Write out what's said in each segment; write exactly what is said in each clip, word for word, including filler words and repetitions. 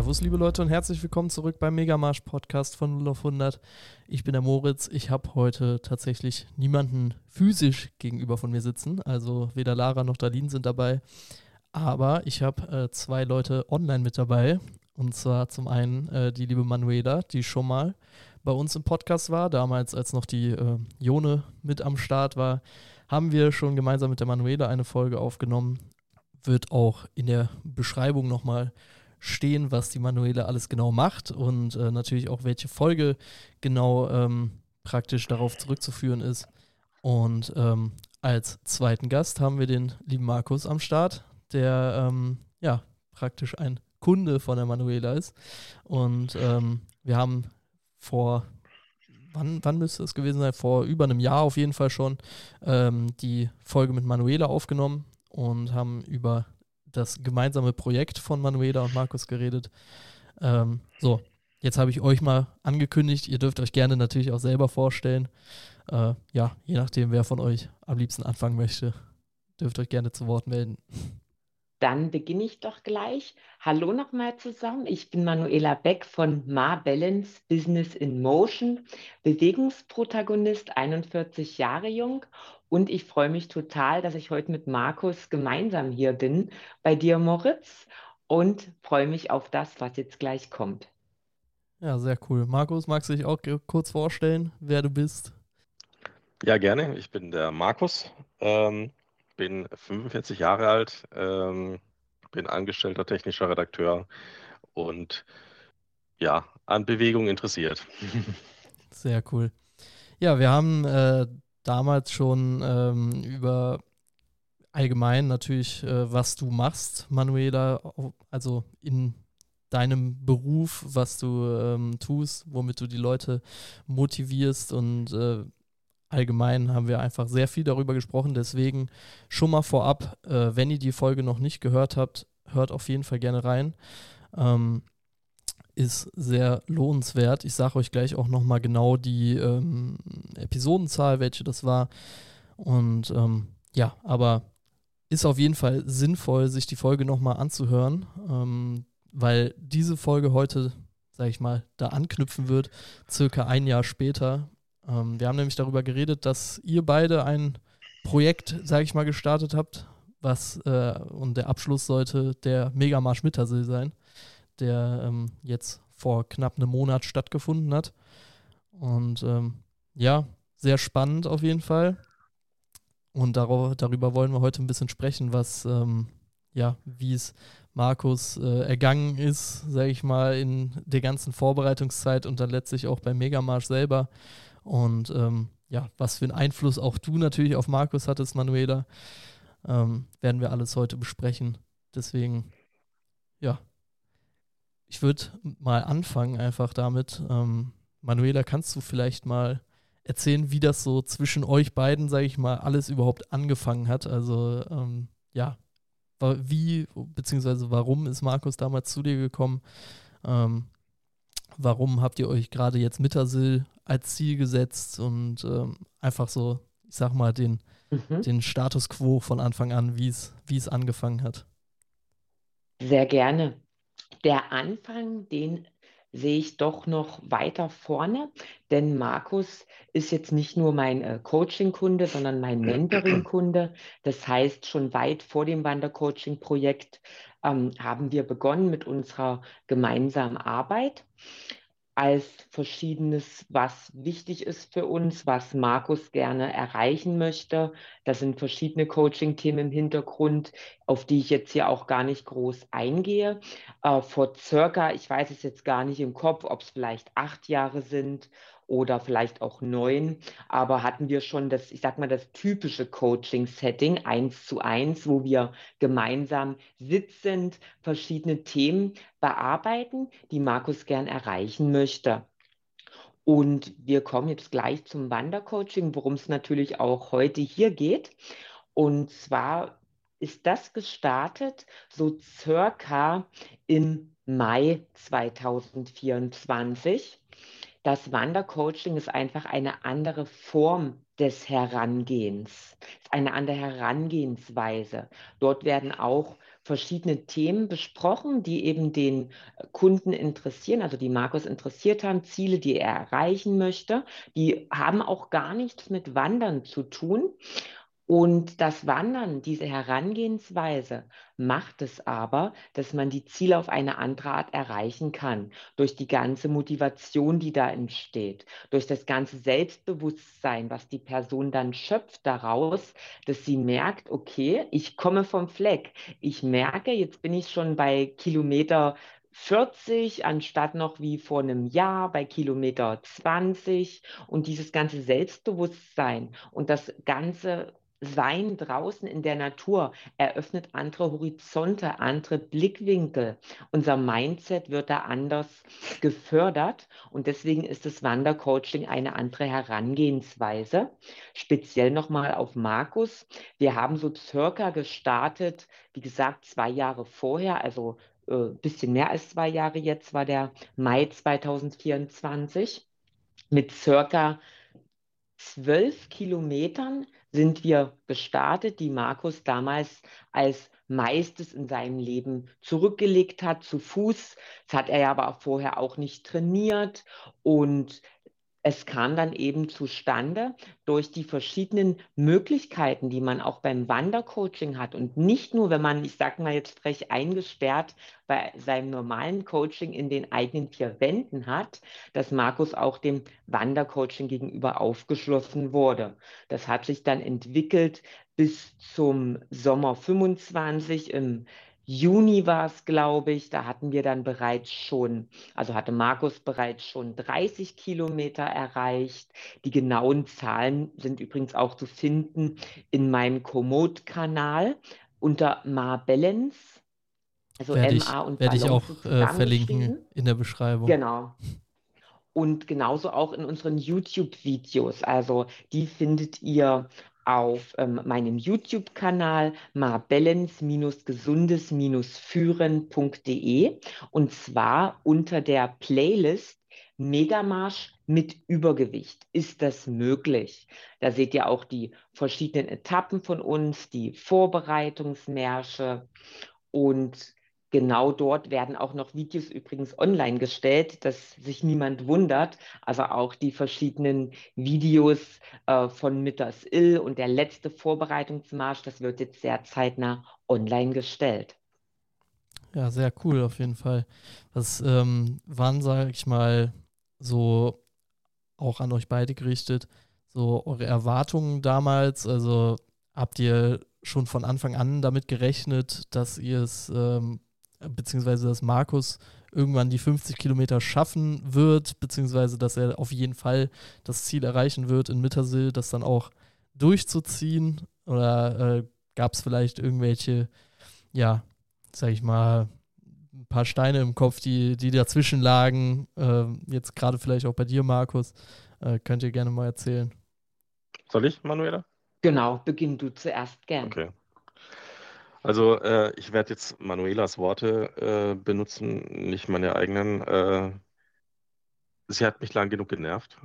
Servus, liebe Leute, und herzlich willkommen zurück beim Megamarsch-Podcast von null auf hundert. Ich bin der Moritz. Ich habe heute tatsächlich niemanden physisch gegenüber von mir sitzen. Also weder Lara noch Darlene sind dabei. Aber ich habe äh, zwei Leute online mit dabei. Und zwar zum einen äh, die liebe Manuela, die schon mal bei uns im Podcast war. Damals, als noch die äh, Jone mit am Start war, haben wir schon gemeinsam mit der Manuela eine Folge aufgenommen. Wird auch in der Beschreibung nochmal stehen, was die Manuela alles genau macht und äh, natürlich auch welche Folge genau ähm, praktisch darauf zurückzuführen ist. Und ähm, als zweiten Gast haben wir den lieben Markus am Start, der ähm, ja praktisch ein Kunde von der Manuela ist. Und ähm, wir haben vor, wann, wann müsste es gewesen sein? Vor über einem Jahr auf jeden Fall schon ähm, die Folge mit Manuela aufgenommen und haben über das gemeinsame Projekt von Manuela und Markus geredet. Ähm, so, jetzt habe ich euch mal angekündigt. Ihr dürft euch gerne natürlich auch selber vorstellen. Äh, ja, je nachdem, wer von euch am liebsten anfangen möchte, dürft euch gerne zu Wort melden. Dann beginne ich doch gleich. Hallo nochmal zusammen. Ich bin Manuela Beck von Ma Balance Business in Motion, Bewegungsprotagonist, einundvierzig Jahre jung. Und ich freue mich total, dass ich heute mit Markus gemeinsam hier bin, bei dir, Moritz, und freue mich auf das, was jetzt gleich kommt. Ja, sehr cool. Markus, magst du dich auch ge- kurz vorstellen, wer du bist? Ja, gerne. Ich bin der Markus, ähm, bin fünfundvierzig Jahre alt, ähm, bin angestellter technischer Redakteur und ja, an Bewegung interessiert. Sehr cool. Ja, wir haben äh, damals schon ähm, über allgemein natürlich, äh, was du machst, Manuela, au- also in deinem Beruf, was du ähm, tust, womit du die Leute motivierst und äh, allgemein haben wir einfach sehr viel darüber gesprochen. Deswegen schon mal vorab, äh, wenn ihr die Folge noch nicht gehört habt, hört auf jeden Fall gerne rein. Ähm, ist sehr lohnenswert. Ich sage euch gleich auch nochmal genau die ähm, Episodenzahl, welche das war. Und ähm, ja, aber ist auf jeden Fall sinnvoll, sich die Folge nochmal anzuhören, ähm, weil diese Folge heute, sag ich mal, da anknüpfen wird, circa ein Jahr später. Ähm, wir haben nämlich darüber geredet, dass ihr beide ein Projekt, sag ich mal, gestartet habt, was äh, und der Abschluss sollte der Megamarsch Mittersill sein, der ähm, jetzt vor knapp einem Monat stattgefunden hat. Und ähm, ja, sehr spannend auf jeden Fall. Und darauf, darüber wollen wir heute ein bisschen sprechen, was, ähm, ja, wie es Markus äh, ergangen ist, sage ich mal, in der ganzen Vorbereitungszeit und dann letztlich auch beim Megamarsch selber. Und ähm, ja, was für einen Einfluss auch du natürlich auf Markus hattest, Manuela, ähm, werden wir alles heute besprechen. Deswegen, ja, ich würde mal anfangen einfach damit. Ähm, Manuela, kannst du vielleicht mal erzählen, wie das so zwischen euch beiden, sage ich mal, alles überhaupt angefangen hat? Also ähm, ja, wa- wie beziehungsweise warum ist Markus damals zu dir gekommen? Ähm, warum habt ihr euch gerade jetzt Mittersill als Ziel gesetzt und ähm, einfach so, ich sag mal, den, Mhm. den Status quo von Anfang an, wie es wie es angefangen hat? Sehr gerne. Der Anfang, den sehe ich doch noch weiter vorne, denn Markus ist jetzt nicht nur mein äh, Coaching-Kunde, sondern mein Mentoring-Kunde. Das heißt, schon weit vor dem Wandercoaching-Projekt ähm, haben wir begonnen mit unserer gemeinsamen Arbeit als Verschiedenes, was wichtig ist für uns, was Markus gerne erreichen möchte. Da sind verschiedene Coaching-Themen im Hintergrund, auf die ich jetzt hier auch gar nicht groß eingehe. Äh, vor circa, ich weiß es jetzt gar nicht im Kopf, ob es vielleicht acht Jahre sind oder vielleicht auch neun, aber hatten wir schon das, ich sag mal, das typische Coaching-Setting eins zu eins, wo wir gemeinsam sitzend verschiedene Themen bearbeiten, die Markus gern erreichen möchte. Und wir kommen jetzt gleich zum Wandercoaching, worum es natürlich auch heute hier geht. Und zwar ist das gestartet so circa im Mai zweitausendvierundzwanzig. Das Wandercoaching ist einfach eine andere Form des Herangehens, ist eine andere Herangehensweise. Dort werden auch verschiedene Themen besprochen, die eben den Kunden interessieren, also die Markus interessiert haben, Ziele, die er erreichen möchte. Die haben auch gar nichts mit Wandern zu tun. Und das Wandern, diese Herangehensweise, macht es aber, dass man die Ziele auf eine andere Art erreichen kann. Durch die ganze Motivation, die da entsteht, durch das ganze Selbstbewusstsein, was die Person dann schöpft daraus, dass sie merkt, okay, ich komme vom Fleck. Ich merke, jetzt bin ich schon bei Kilometer vierzig, anstatt noch wie vor einem Jahr bei Kilometer zwanzig. Und dieses ganze Selbstbewusstsein und das ganze Sein draußen in der Natur eröffnet andere Horizonte, andere Blickwinkel. Unser Mindset wird da anders gefördert und deswegen ist das Wandercoaching eine andere Herangehensweise. Speziell nochmal auf Markus. Wir haben so circa gestartet, wie gesagt, zwei Jahre vorher, also ein äh, bisschen mehr als zwei Jahre jetzt, war der Mai zwanzig vierundzwanzig. Mit circa zwölf Kilometern sind wir gestartet, die Markus damals als meistes in seinem Leben zurückgelegt hat, zu Fuß. Das hat er ja aber auch vorher auch nicht trainiert. Und es kam dann eben zustande durch die verschiedenen Möglichkeiten, die man auch beim Wandercoaching hat. Und nicht nur, wenn man, ich sage mal jetzt frech, eingesperrt bei seinem normalen Coaching in den eigenen vier Wänden hat, dass Markus auch dem Wandercoaching gegenüber aufgeschlossen wurde. Das hat sich dann entwickelt bis zum Sommer fünfundzwanzig. Im Juni war es, glaube ich, da hatten wir dann bereits schon, also hatte Markus bereits schon dreißig Kilometer erreicht. Die genauen Zahlen sind übrigens auch zu finden in meinem Komoot-Kanal unter Marbellens, also Werde M ich, A und werde ich Balance auch äh, verlinken zusammengeschrieben. in der Beschreibung. Genau. Und genauso auch in unseren YouTube-Videos. Also die findet ihr auf ähm, meinem YouTube-Kanal marbellens-gesundes-führen punkt de und zwar unter der Playlist Megamarsch mit Übergewicht. Ist das möglich? Da seht ihr auch die verschiedenen Etappen von uns, die Vorbereitungsmärsche und genau dort werden auch noch Videos übrigens online gestellt, dass sich niemand wundert. Also auch die verschiedenen Videos äh, von Mütters Ill und der letzte Vorbereitungsmarsch, das wird jetzt sehr zeitnah online gestellt. Ja, sehr cool auf jeden Fall. Was ähm, waren, sage ich mal, so auch an euch beide gerichtet, so eure Erwartungen damals? Also habt ihr schon von Anfang an damit gerechnet, dass ihr es, ähm, beziehungsweise dass Markus irgendwann die fünfzig Kilometer schaffen wird, beziehungsweise dass er auf jeden Fall das Ziel erreichen wird in Mittersill, das dann auch durchzuziehen? Oder äh, gab es vielleicht irgendwelche, ja, sag ich mal, ein paar Steine im Kopf, die, die dazwischen lagen? Äh, jetzt gerade vielleicht auch bei dir, Markus. Äh, könnt ihr gerne mal erzählen. Soll ich, Manuela? Genau, beginn du zuerst gern. Okay. Also äh, ich werde jetzt Manuelas Worte äh, benutzen, nicht meine eigenen. Äh, sie hat mich lang genug genervt.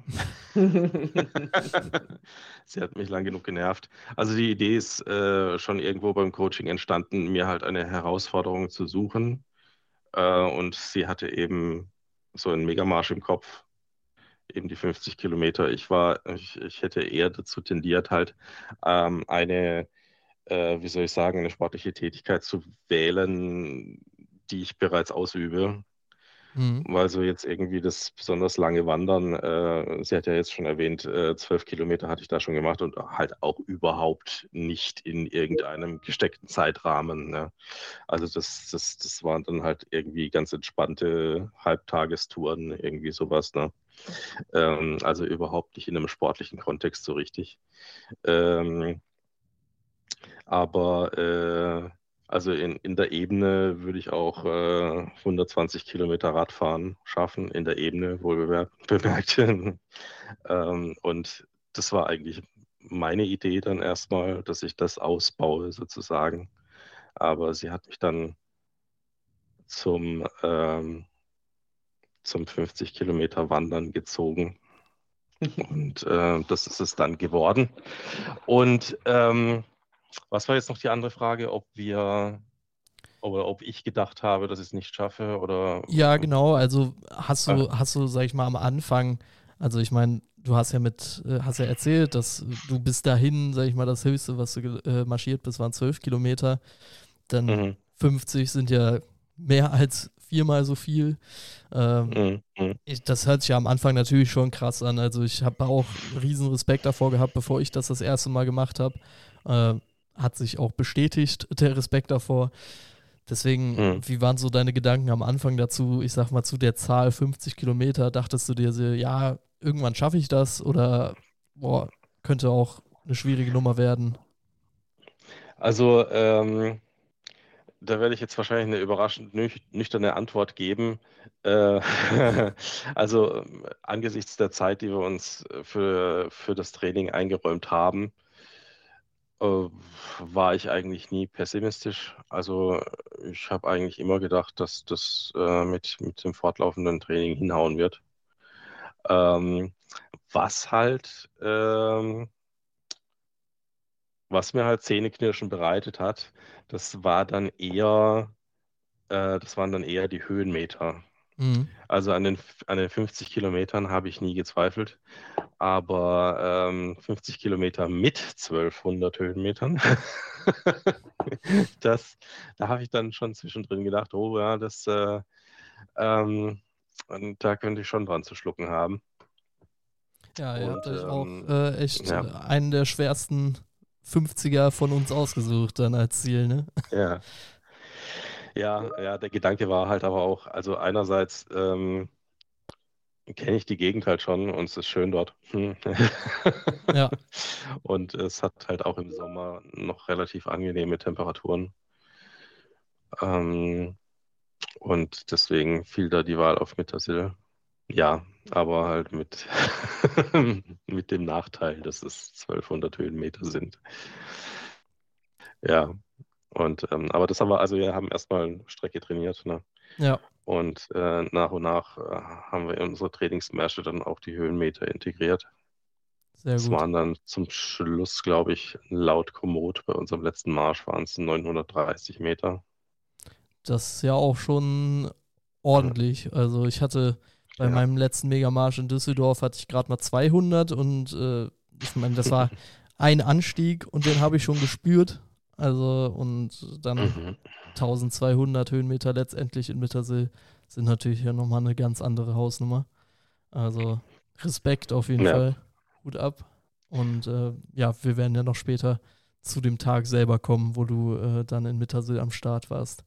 Sie hat mich lang genug genervt. Also die Idee ist äh, schon irgendwo beim Coaching entstanden, mir halt eine Herausforderung zu suchen. Äh, und sie hatte eben so einen Megamarsch im Kopf, eben die fünfzig Kilometer. Ich war, ich, ich hätte eher dazu tendiert, halt ähm, eine, äh, wie soll ich sagen, eine sportliche Tätigkeit zu wählen, die ich bereits ausübe. Mhm. Weil so jetzt irgendwie das besonders lange Wandern, äh, sie hat ja jetzt schon erwähnt, äh, zwölf Kilometer hatte ich da schon gemacht und halt auch überhaupt nicht in irgendeinem gesteckten Zeitrahmen. Ne? Also das, das, das waren dann halt irgendwie ganz entspannte Halbtagestouren, irgendwie sowas. Ne? Ähm, also überhaupt nicht in einem sportlichen Kontext so richtig. Ähm, aber äh, also in, in der Ebene würde ich auch äh, hundertzwanzig Kilometer Radfahren schaffen, in der Ebene wohl bemerkt. ähm, und das war eigentlich meine Idee dann erstmal, dass ich das ausbaue sozusagen. Aber sie hat mich dann zum, ähm, zum fünfzig Kilometer Wandern gezogen. Und äh, das ist es dann geworden. Und ähm, was war jetzt noch die andere Frage, ob wir oder ob ich gedacht habe, dass ich es nicht schaffe oder. Ja, genau. Also hast Ah, du, hast du, sag ich mal, am Anfang, also ich meine, du hast ja mit, äh, hast ja erzählt, dass du bis dahin, sag ich mal, das Höchste, was du ge- äh, marschiert bist, waren zwölf Kilometer. Dann mhm, fünfzig sind ja mehr als viermal so viel. Ähm, mhm, mhm. ich, das hört sich ja am Anfang natürlich schon krass an. Also ich habe auch riesen Respekt davor gehabt, bevor ich das das erste Mal gemacht habe. Äh, hat sich auch bestätigt, der Respekt davor. Deswegen, Mhm. wie waren so deine Gedanken am Anfang dazu? Ich sag mal, zu der Zahl fünfzig Kilometer, dachtest du dir so, ja, irgendwann schaffe ich das oder boah, könnte auch eine schwierige Nummer werden? Also, ähm, da werde ich jetzt wahrscheinlich eine überraschend nüch nüchterne Antwort geben. Äh, also ähm, angesichts der Zeit, die wir uns äh, für, für das Training eingeräumt haben, äh, war ich eigentlich nie pessimistisch. Also ich habe eigentlich immer gedacht, dass das äh, mit, mit dem fortlaufenden Training hinhauen wird. Ähm, was halt, ähm, was mir halt Zähneknirschen bereitet hat, das war dann eher, äh, das waren dann eher die Höhenmeter. Mhm. Also an den, an den fünfzig Kilometern habe ich nie gezweifelt, aber ähm, fünfzig Kilometer mit zwölfhundert Höhenmetern, das, da habe ich dann schon zwischendrin gedacht, oh ja, das, äh, ähm, und da könnte ich schon dran zu schlucken haben. Ja, ihr habt Und euch auch ähm, äh, echt ja, äh, einen der schwersten fünfziger von uns ausgesucht dann als Ziel, ne? ja, ja, ja, der Gedanke war halt aber auch, also einerseits ähm, kenne ich die Gegend halt schon und es ist schön dort. Hm. Ja, Und es hat halt auch im Sommer noch relativ angenehme Temperaturen. Ähm, und deswegen fiel da die Wahl auf Mittersill. Ja, aber halt mit, mit dem Nachteil, dass es zwölfhundert Höhenmeter sind. Ja, und ähm, aber das haben wir, also wir haben erstmal Strecke trainiert, ne? ja, Und äh, nach und nach äh, haben wir in unsere Trainingsmärsche dann auch die Höhenmeter integriert. sehr Es gut. waren dann zum Schluss, glaube ich, laut Komoot bei unserem letzten Marsch waren es neunhundertdreißig Meter. Das ist ja auch schon Äh, ordentlich. Also ich hatte bei Ja. meinem letzten Megamarsch in Düsseldorf hatte ich gerade mal zweihundert und äh, ich meine, das war ein Anstieg und den habe ich schon gespürt. Also und dann Mhm. eintausendzweihundert Höhenmeter letztendlich in Mittersill sind natürlich ja nochmal eine ganz andere Hausnummer. Also Respekt auf jeden Ja, Fall. Hut ab. Und äh, ja, wir werden ja noch später zu dem Tag selber kommen, wo du äh, dann in Mittersill am Start warst.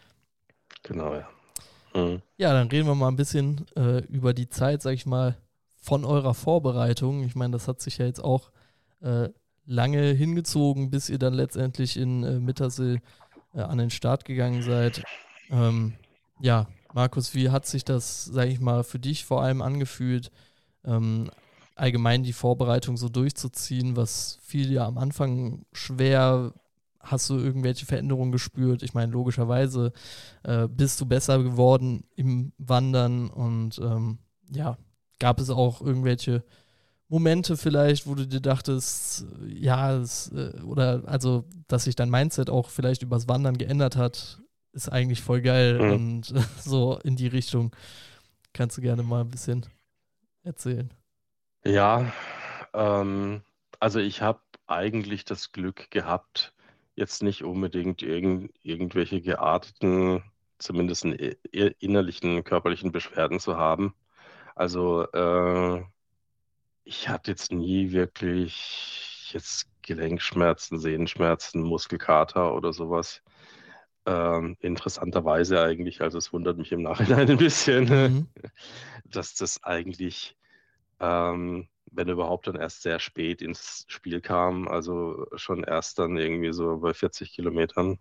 genau, ja. Mhm. Ja, dann reden wir mal ein bisschen äh, über die Zeit, sag ich mal, von eurer Vorbereitung. Ich meine, das hat sich ja jetzt auch äh, lange hingezogen, bis ihr dann letztendlich in äh, Mittersill äh, an den Start gegangen seid. Ähm, ja, Markus, wie hat sich das, sag ich mal, für dich vor allem angefühlt, ähm, allgemein die Vorbereitung so durchzuziehen? Was fiel dir am Anfang schwer? Hast du irgendwelche Veränderungen gespürt? Ich meine, logischerweise äh, bist du besser geworden im Wandern und ähm, ja, gab es auch irgendwelche Momente vielleicht, wo du dir dachtest, ja, es, äh, oder also, dass sich dein Mindset auch vielleicht übers Wandern geändert hat, ist eigentlich voll geil Mhm. und äh, so in die Richtung kannst du gerne mal ein bisschen erzählen. Ja, ähm, also ich habe eigentlich das Glück gehabt, jetzt nicht unbedingt irgend, irgendwelche gearteten, zumindest in, i- innerlichen körperlichen Beschwerden zu haben. Also äh, ich hatte jetzt nie wirklich jetzt Gelenkschmerzen, Sehenschmerzen, Muskelkater oder sowas. Ähm, interessanterweise eigentlich, also es wundert mich im Nachhinein ein bisschen, Mhm. dass das eigentlich, ähm, wenn überhaupt, dann erst sehr spät ins Spiel kam, also schon erst dann irgendwie so bei vierzig Kilometern.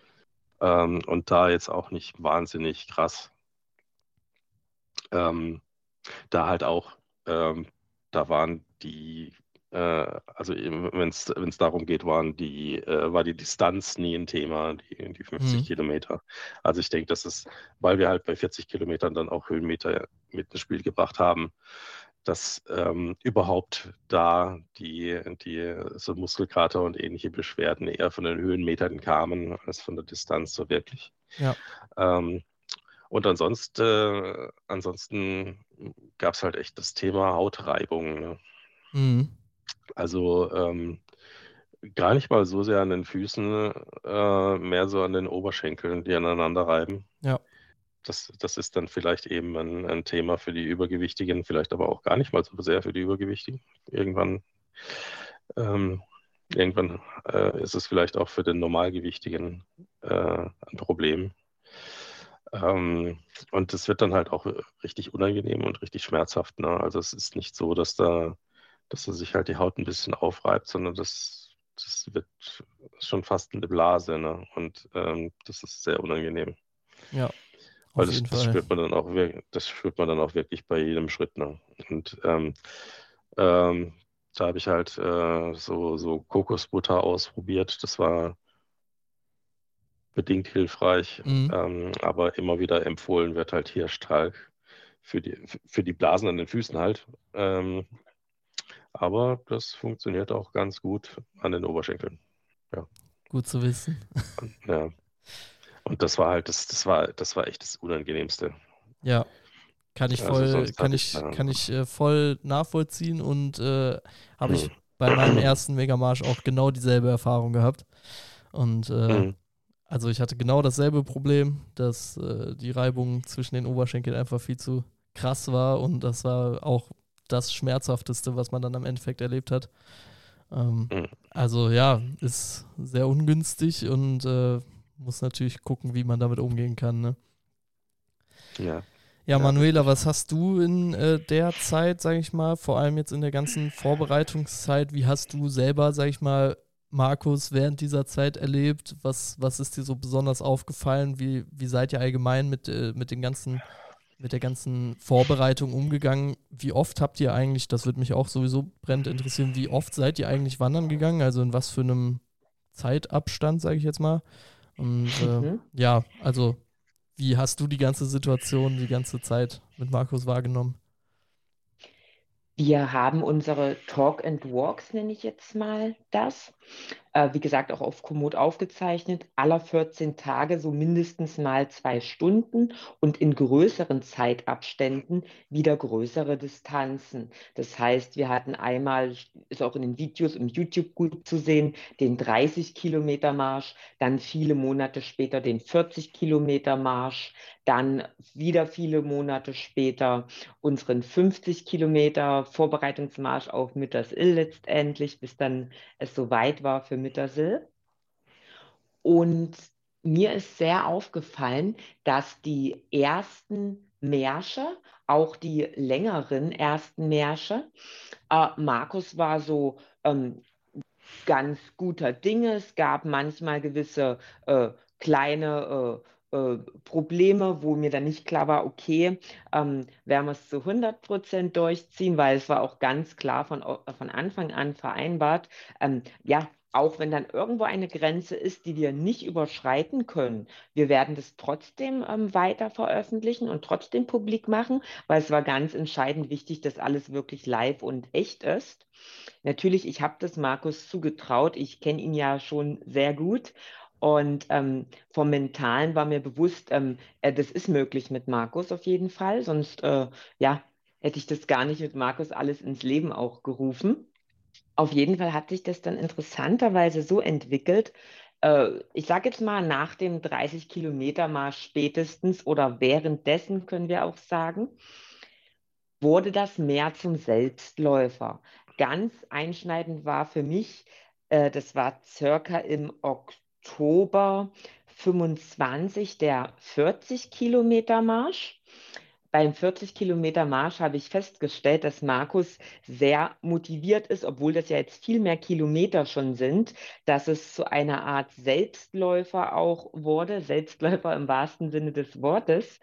Ähm, und da jetzt auch nicht wahnsinnig krass. Ähm, da halt auch, ähm, da waren die, äh, also wenn es wenn es darum geht, waren die, äh, war die Distanz nie ein Thema, die, die fünfzig Mhm. Kilometer. Also ich denke, das ist, weil wir halt bei vierzig Kilometern dann auch Höhenmeter mit ins Spiel gebracht haben, dass ähm, überhaupt da die, die so Muskelkater und ähnliche Beschwerden eher von den Höhenmetern kamen als von der Distanz so wirklich. Ja. Ähm, und ansonsten, äh, ansonsten gab es halt echt das Thema Hautreibung. Ne? Mhm. Also ähm, gar nicht mal so sehr an den Füßen, äh, mehr so an den Oberschenkeln, die aneinander reiben. Ja. Das, das ist dann vielleicht eben ein, ein Thema für die Übergewichtigen, vielleicht aber auch gar nicht mal so sehr für die Übergewichtigen. Irgendwann, ähm, irgendwann äh, ist es vielleicht auch für den Normalgewichtigen äh, ein Problem. Ähm, und es wird dann halt auch richtig unangenehm und richtig schmerzhaft. Ne? Also es ist nicht so, dass da, dass da sich halt die Haut ein bisschen aufreibt, sondern das, das wird schon fast eine Blase. Ne? Und ähm, das ist sehr unangenehm. Ja, Weil auf das, jeden das Fall. spürt man dann auch wirklich, das spürt man dann auch wirklich bei jedem Schritt. Ne? Und ähm, ähm, da habe ich halt äh, so, so Kokosbutter ausprobiert. Das war bedingt hilfreich, Mhm. ähm, aber immer wieder empfohlen wird halt Hirschtalg für die, für die Blasen an den Füßen halt. Ähm, aber das funktioniert auch ganz gut an den Oberschenkeln. Ja, Gut zu wissen. ja. Und das war halt, das, das war, das war echt das Unangenehmste. Ja, kann ich Also voll, sonst kann hatte ich ich, da. kann ich äh, voll nachvollziehen und äh, habe ich Hm, bei meinem ersten Megamarsch auch genau dieselbe Erfahrung gehabt. Und äh, hm, also ich hatte genau dasselbe Problem, dass äh, die Reibung zwischen den Oberschenkeln einfach viel zu krass war und das war auch das Schmerzhafteste, was man dann am Endeffekt erlebt hat. Ähm, hm. also ja, ist sehr ungünstig und äh, muss natürlich gucken, wie man damit umgehen kann. Ne? Ja, Ja, ja, Manuela, richtig. was hast du in äh, der Zeit, sage ich mal, vor allem jetzt in der ganzen Vorbereitungszeit, wie hast du selber, sage ich mal, Markus während dieser Zeit erlebt? Was, was ist dir so besonders aufgefallen? Wie, wie seid ihr allgemein mit, äh, mit den ganzen, mit der ganzen Vorbereitung umgegangen? Wie oft habt ihr eigentlich, das würde mich auch sowieso brennend interessieren, wie oft seid ihr eigentlich wandern gegangen? Also in was für einem Zeitabstand, sage ich jetzt mal? Und äh, Mhm. ja, also wie hast du die ganze Situation, die ganze Zeit mit Markus wahrgenommen? Wir haben unsere Talk and Walks, nenne ich jetzt mal das. Äh, wie gesagt, auch auf Komoot aufgezeichnet, aller vierzehn Tage so mindestens mal zwei Stunden und in größeren Zeitabständen wieder größere Distanzen. Das heißt, wir hatten einmal, ist auch in den Videos im YouTube gut zu sehen, den dreißig Kilometer Marsch, dann viele Monate später den vierzig Kilometer Marsch, dann wieder viele Monate später unseren fünfzig Kilometer Vorbereitungsmarsch auf Müttersill letztendlich, bis dann es soweit war für Müttersill. Und mir ist sehr aufgefallen, dass die ersten Märsche, auch die längeren ersten Märsche, äh, Markus war so ähm, ganz guter Dinge. Es gab manchmal gewisse äh, kleine äh, äh, Probleme, wo mir dann nicht klar war, okay, ähm, werden wir es zu hundert Prozent durchziehen, weil es war auch ganz klar von, von Anfang an vereinbart, ähm, ja, auch wenn dann irgendwo eine Grenze ist, die wir nicht überschreiten können, wir werden das trotzdem ähm, weiter veröffentlichen und trotzdem publik machen, weil es war ganz entscheidend wichtig, dass alles wirklich live und echt ist. Natürlich, ich habe das Markus zugetraut. Ich kenne ihn ja schon sehr gut. Und ähm, vom Mentalen war mir bewusst, ähm, äh, das ist möglich mit Markus auf jeden Fall. Sonst, äh, ja, hätte ich das gar nicht mit Markus alles ins Leben auch gerufen. Auf jeden Fall hat sich das dann interessanterweise so entwickelt. Äh, ich sage jetzt mal, nach dem dreißig Kilometer Marsch spätestens oder währenddessen können wir auch sagen, wurde das mehr zum Selbstläufer. Ganz einschneidend war für mich, äh, das war circa im Oktober fünfundzwanzig, der vierzig Kilometer Marsch. Beim vierzig Kilometer Marsch habe ich festgestellt, dass Markus sehr motiviert ist, obwohl das ja jetzt viel mehr Kilometer schon sind, dass es zu einer Art Selbstläufer auch wurde, Selbstläufer im wahrsten Sinne des Wortes.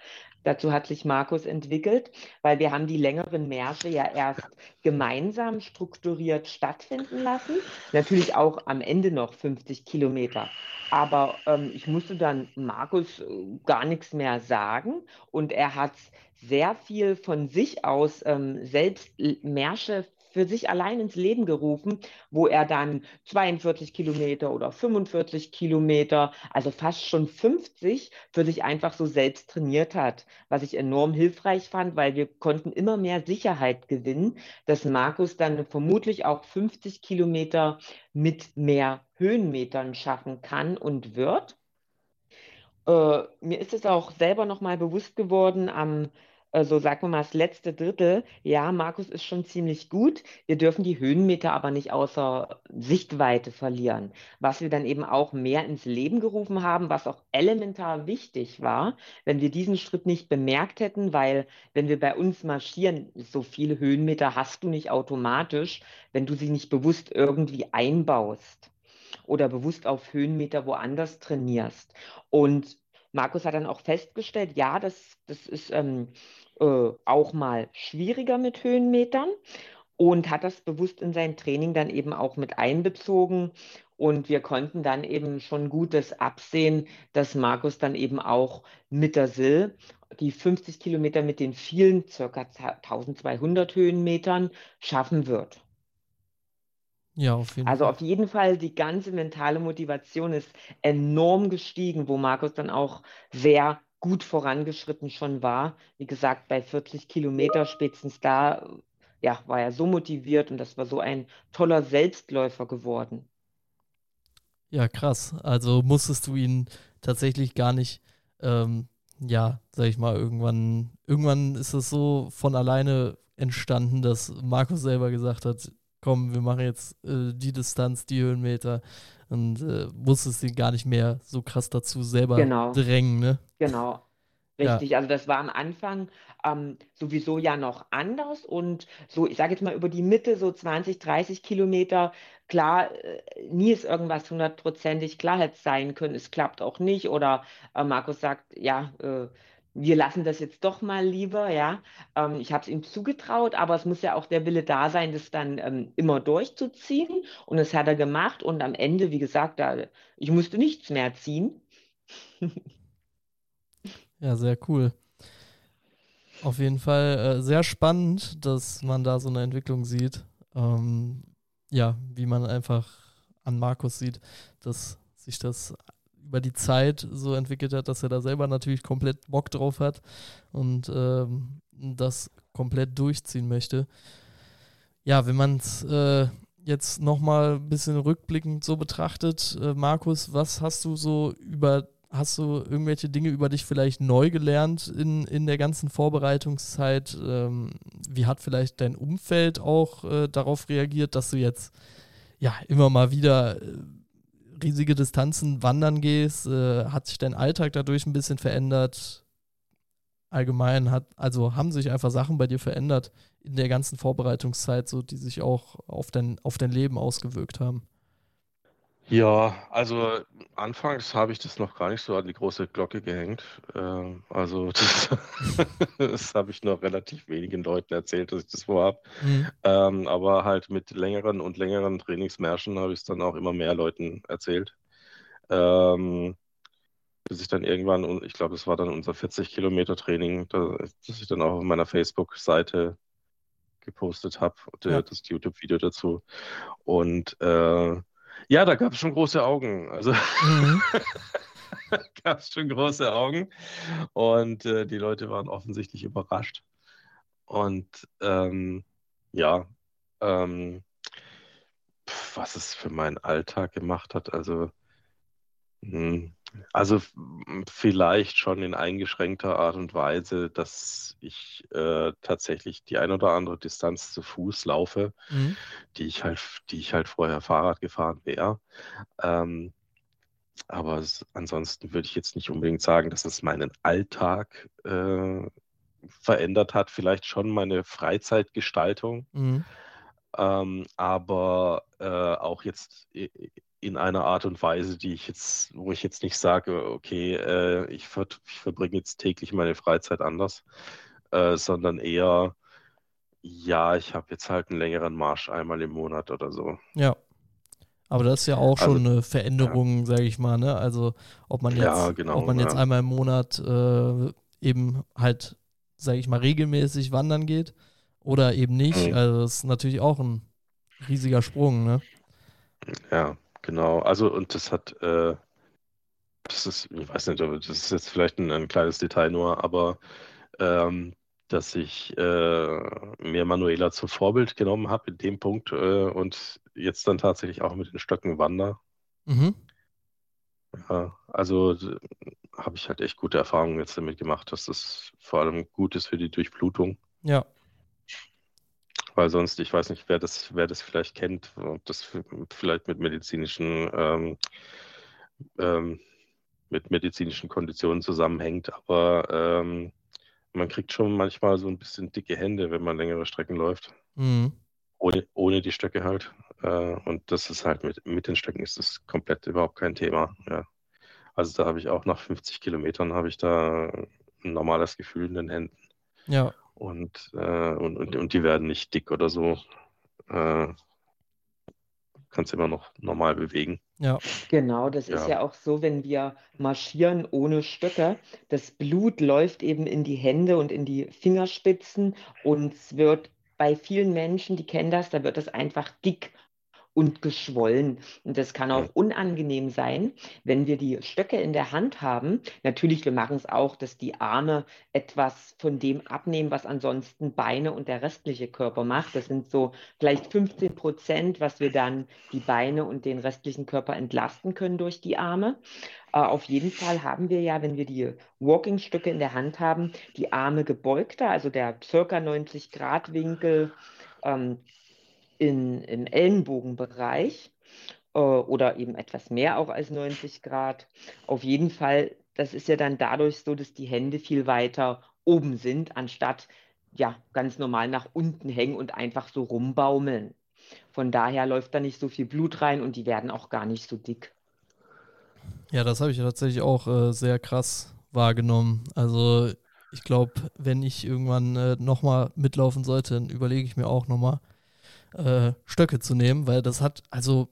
Dazu hat sich Markus entwickelt, weil wir haben die längeren Märsche ja erst gemeinsam strukturiert stattfinden lassen. Natürlich auch am Ende noch fünfzig Kilometer. Aber ähm, ich musste dann Markus äh, gar nichts mehr sagen und er hat sehr viel von sich aus ähm, selbst L- Märsche für sich allein ins Leben gerufen, wo er dann zweiundvierzig Kilometer oder fünfundvierzig Kilometer, also fast schon fünfzig, für sich einfach so selbst trainiert hat, was ich enorm hilfreich fand, weil wir konnten immer mehr Sicherheit gewinnen, dass Markus dann vermutlich auch fünfzig Kilometer mit mehr Höhenmetern schaffen kann und wird. Äh, mir ist es auch selber nochmal bewusst geworden am, äh, so sagen wir mal, das letzte Drittel. Ja, Markus ist schon ziemlich gut. Wir dürfen die Höhenmeter aber nicht außer Sichtweite verlieren. Was wir dann eben auch mehr ins Leben gerufen haben, was auch elementar wichtig war, wenn wir diesen Schritt nicht bemerkt hätten, weil wenn wir bei uns marschieren, so viele Höhenmeter hast du nicht automatisch, wenn du sie nicht bewusst irgendwie einbaust oder bewusst auf Höhenmeter woanders trainierst. Und Markus hat dann auch festgestellt, ja, das, das ist ähm, äh, auch mal schwieriger mit Höhenmetern und hat das bewusst in sein Training dann eben auch mit einbezogen. Und wir konnten dann eben schon gutes absehen, dass Markus dann eben auch mit der Sil die fünfzig Kilometer mit den vielen circa eintausendzweihundert Höhenmetern schaffen wird. Ja, auf jeden Also Fall. auf jeden Fall, die ganze mentale Motivation ist enorm gestiegen, wo Markus dann auch sehr gut vorangeschritten schon war. Wie gesagt, bei vierzig Kilometer spätestens da, ja, war er so motiviert und das war so ein toller Selbstläufer geworden. Ja, krass. Also musstest du ihn tatsächlich gar nicht, ähm, ja, sag ich mal, irgendwann, irgendwann ist es so von alleine entstanden, dass Markus selber gesagt hat, komm, wir machen jetzt äh, die Distanz, die Höhenmeter und äh, musstest ihn gar nicht mehr so krass dazu selber Genau, drängen, ne? genau. Ja, Richtig, also das war am Anfang ähm, sowieso ja noch anders und so, ich sage jetzt mal über die Mitte, so zwanzig, dreißig Kilometer, klar, äh, nie ist irgendwas hundertprozentig, klar hätte es sein können, es klappt auch nicht oder äh, Markus sagt, ja, äh, wir lassen das jetzt doch mal lieber, ja. Ähm, ich habe es ihm zugetraut, aber es muss ja auch der Wille da sein, das dann ähm, immer durchzuziehen und das hat er gemacht und am Ende, wie gesagt, da, ich musste nichts mehr ziehen. ja, sehr cool. Auf jeden Fall äh, sehr spannend, dass man da so eine Entwicklung sieht. Ähm, ja, wie man einfach an Markus sieht, dass sich das über die Zeit so entwickelt hat, dass er da selber natürlich komplett Bock drauf hat und ähm, das komplett durchziehen möchte. Ja, wenn man es äh, jetzt nochmal ein bisschen rückblickend so betrachtet, äh, Markus, was hast du so über, hast du irgendwelche Dinge über dich vielleicht neu gelernt in, in der ganzen Vorbereitungszeit? Ähm, wie hat vielleicht dein Umfeld auch äh, darauf reagiert, dass du jetzt ja immer mal wieder äh, riesige Distanzen wandern gehst? Äh, hat sich dein Alltag dadurch ein bisschen verändert? Allgemein hat, also haben sich einfach Sachen bei dir verändert in der ganzen Vorbereitungszeit, so die sich auch auf dein, auf dein Leben ausgewirkt haben. Ja, also anfangs habe ich das noch gar nicht so an die große Glocke gehängt. Ähm, also das, das habe ich noch relativ wenigen Leuten erzählt, dass ich das vorhab. Mhm. Ähm, aber halt mit längeren und längeren Trainingsmärschen habe ich es dann auch immer mehr Leuten erzählt. Ähm, bis ich dann irgendwann, und ich glaube, das war dann unser vierzig Kilometer Training, da, das ich dann auch auf meiner Facebook-Seite gepostet habe, Ja. das YouTube-Video dazu. Und äh, ja, da gab es schon große Augen. Also Mhm. gab es schon große Augen. Und äh, die Leute waren offensichtlich überrascht. Und ähm, ja, ähm, pf, was es für meinen Alltag gemacht hat, also, hm, also f- vielleicht schon in eingeschränkter Art und Weise, dass ich äh, tatsächlich die ein oder andere Distanz zu Fuß laufe, Mhm. die ich halt, die ich halt vorher Fahrrad gefahren wäre. Ähm, aber es, ansonsten würde ich jetzt nicht unbedingt sagen, dass es meinen Alltag äh, verändert hat. Vielleicht schon meine Freizeitgestaltung, Mhm. ähm, aber äh, auch jetzt i- in einer Art und Weise, die ich jetzt, wo ich jetzt nicht sage, okay, äh, ich, ver ich verbringe jetzt täglich meine Freizeit anders, äh, sondern eher, ja, ich habe jetzt halt einen längeren Marsch einmal im Monat oder so. Ja. Aber das ist ja auch Also, schon eine ja, Veränderung, sage ich mal, ne? Also ob man ja, jetzt, ob genau, man jetzt ja. einmal im Monat äh, eben halt, sage ich mal, regelmäßig wandern geht oder eben nicht. Mhm. Also das ist natürlich auch ein riesiger Sprung, ne? Ja, genau. Also, und das hat, äh, das ist, ich weiß nicht, aber das ist jetzt vielleicht ein, ein kleines Detail nur, aber ähm, dass ich äh, mir Manuela zum Vorbild genommen habe in dem Punkt äh, und jetzt dann tatsächlich auch mit den Stöcken wandere. Mhm. Ja, also habe ich halt echt gute Erfahrungen jetzt damit gemacht, dass das vor allem gut ist für die Durchblutung, Ja. weil sonst, ich weiß nicht, wer das, wer das vielleicht kennt, ob das f- vielleicht mit medizinischen, ähm, ähm, mit medizinischen Konditionen zusammenhängt, aber ähm, man kriegt schon manchmal so ein bisschen dicke Hände, wenn man längere Strecken läuft, Mhm. ohne, ohne die Stöcke halt. Äh, und das ist halt mit, mit den Stöcken ist das komplett überhaupt kein Thema. Ja. Also da habe ich auch nach fünfzig Kilometern habe ich da ein normales Gefühl in den Händen. Ja. Und, äh, und, und, und die werden nicht dick oder so. Äh, kannst immer noch normal bewegen. Ja. Genau, das ist Ja. ja auch so, wenn wir marschieren ohne Stöcke. Das Blut läuft eben in die Hände und in die Fingerspitzen und es wird bei vielen Menschen, die kennen das, da wird es einfach dick und geschwollen. Und das kann Hm. auch unangenehm sein, wenn wir die Stöcke in der Hand haben. Natürlich, wir machen es auch, dass die Arme etwas von dem abnehmen, was ansonsten Beine und der restliche Körper macht. Das sind so vielleicht fünfzehn Prozent, was wir dann die Beine und den restlichen Körper entlasten können durch die Arme. Äh, auf jeden Fall haben wir ja, wenn wir die Walking-Stücke in der Hand haben, die Arme gebeugter, also der circa neunzig Grad Winkel. Ähm, in, im Ellenbogenbereich äh, oder eben etwas mehr auch als neunzig Grad. Auf jeden Fall, das ist ja dann dadurch so, dass die Hände viel weiter oben sind, anstatt ja ganz normal nach unten hängen und einfach so rumbaumeln. Von daher läuft da nicht so viel Blut rein und die werden auch gar nicht so dick. Ja, das habe ich tatsächlich auch äh, sehr krass wahrgenommen. Also ich glaube, wenn ich irgendwann äh, nochmal mitlaufen sollte, dann überlege ich mir auch nochmal äh, Stöcke zu nehmen, weil das hat, also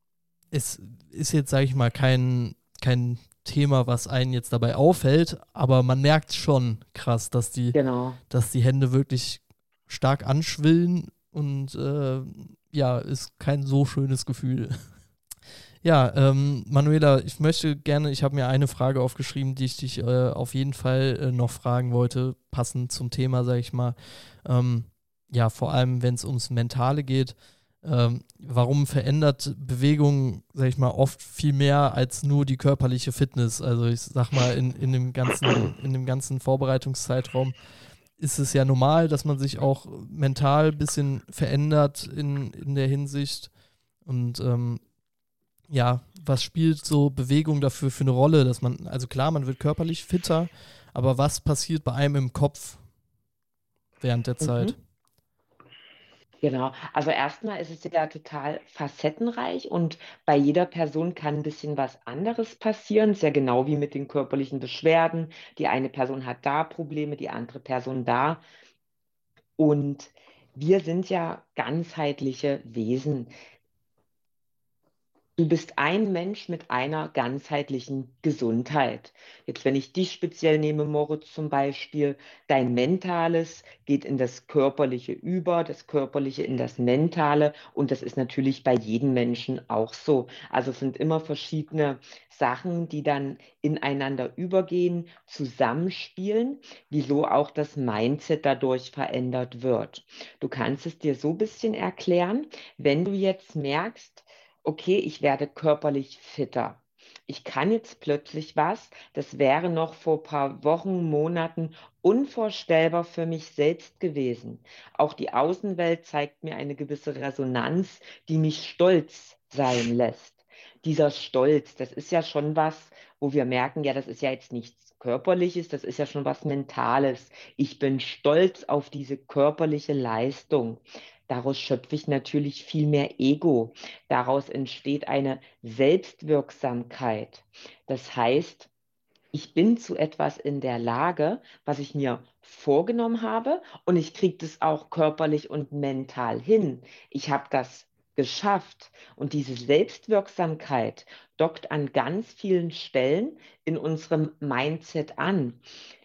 es ist jetzt, sage ich mal, kein, kein Thema, was einen jetzt dabei auffällt, aber man merkt schon krass, dass die, Genau. dass die Hände wirklich stark anschwillen und äh, ja, ist kein so schönes Gefühl. Ja, ähm, Manuela, ich möchte gerne, ich habe mir eine Frage aufgeschrieben, die ich dich äh, auf jeden Fall äh, noch fragen wollte, passend zum Thema, sage ich mal. Ähm, ja, vor allem, wenn es ums Mentale geht. Ähm, warum verändert Bewegung, sag ich mal, oft viel mehr als nur die körperliche Fitness? Also ich sag mal, in, in dem ganzen, in dem ganzen Vorbereitungszeitraum ist es ja normal, dass man sich auch mental ein bisschen verändert in, in der Hinsicht. Und ähm, ja, was spielt so Bewegung dafür für eine Rolle, dass man, also klar, man wird körperlich fitter, aber was passiert bei einem im Kopf während der Zeit? Mhm. Genau, also erstmal ist es ja total facettenreich und bei jeder Person kann ein bisschen was anderes passieren. Ist ja genau wie mit den körperlichen Beschwerden. Die eine Person hat da Probleme, die andere Person da. Und wir sind ja ganzheitliche Wesen. Du bist ein Mensch mit einer ganzheitlichen Gesundheit. Jetzt, wenn ich dich speziell nehme, Moritz zum Beispiel, dein Mentales geht in das Körperliche über, das Körperliche in das Mentale und das ist natürlich bei jedem Menschen auch so. Also es sind immer verschiedene Sachen, die dann ineinander übergehen, zusammenspielen, wieso auch das Mindset dadurch verändert wird. Du kannst es dir so ein bisschen erklären, wenn du jetzt merkst, okay, ich werde körperlich fitter. Ich kann jetzt plötzlich was, das wäre noch vor ein paar Wochen, Monaten unvorstellbar für mich selbst gewesen. Auch die Außenwelt zeigt mir eine gewisse Resonanz, die mich stolz sein lässt. Dieser Stolz, das ist ja schon was, wo wir merken, ja, das ist ja jetzt nichts Körperliches, das ist ja schon was Mentales. Ich bin stolz auf diese körperliche Leistung. daraus schöpfe ich natürlich viel mehr Ego. Daraus entsteht eine Selbstwirksamkeit. Das heißt, ich bin zu etwas in der Lage, was ich mir vorgenommen habe, und ich kriege das auch körperlich und mental hin. Ich habe das geschafft, und diese Selbstwirksamkeit dockt an ganz vielen Stellen in unserem Mindset an.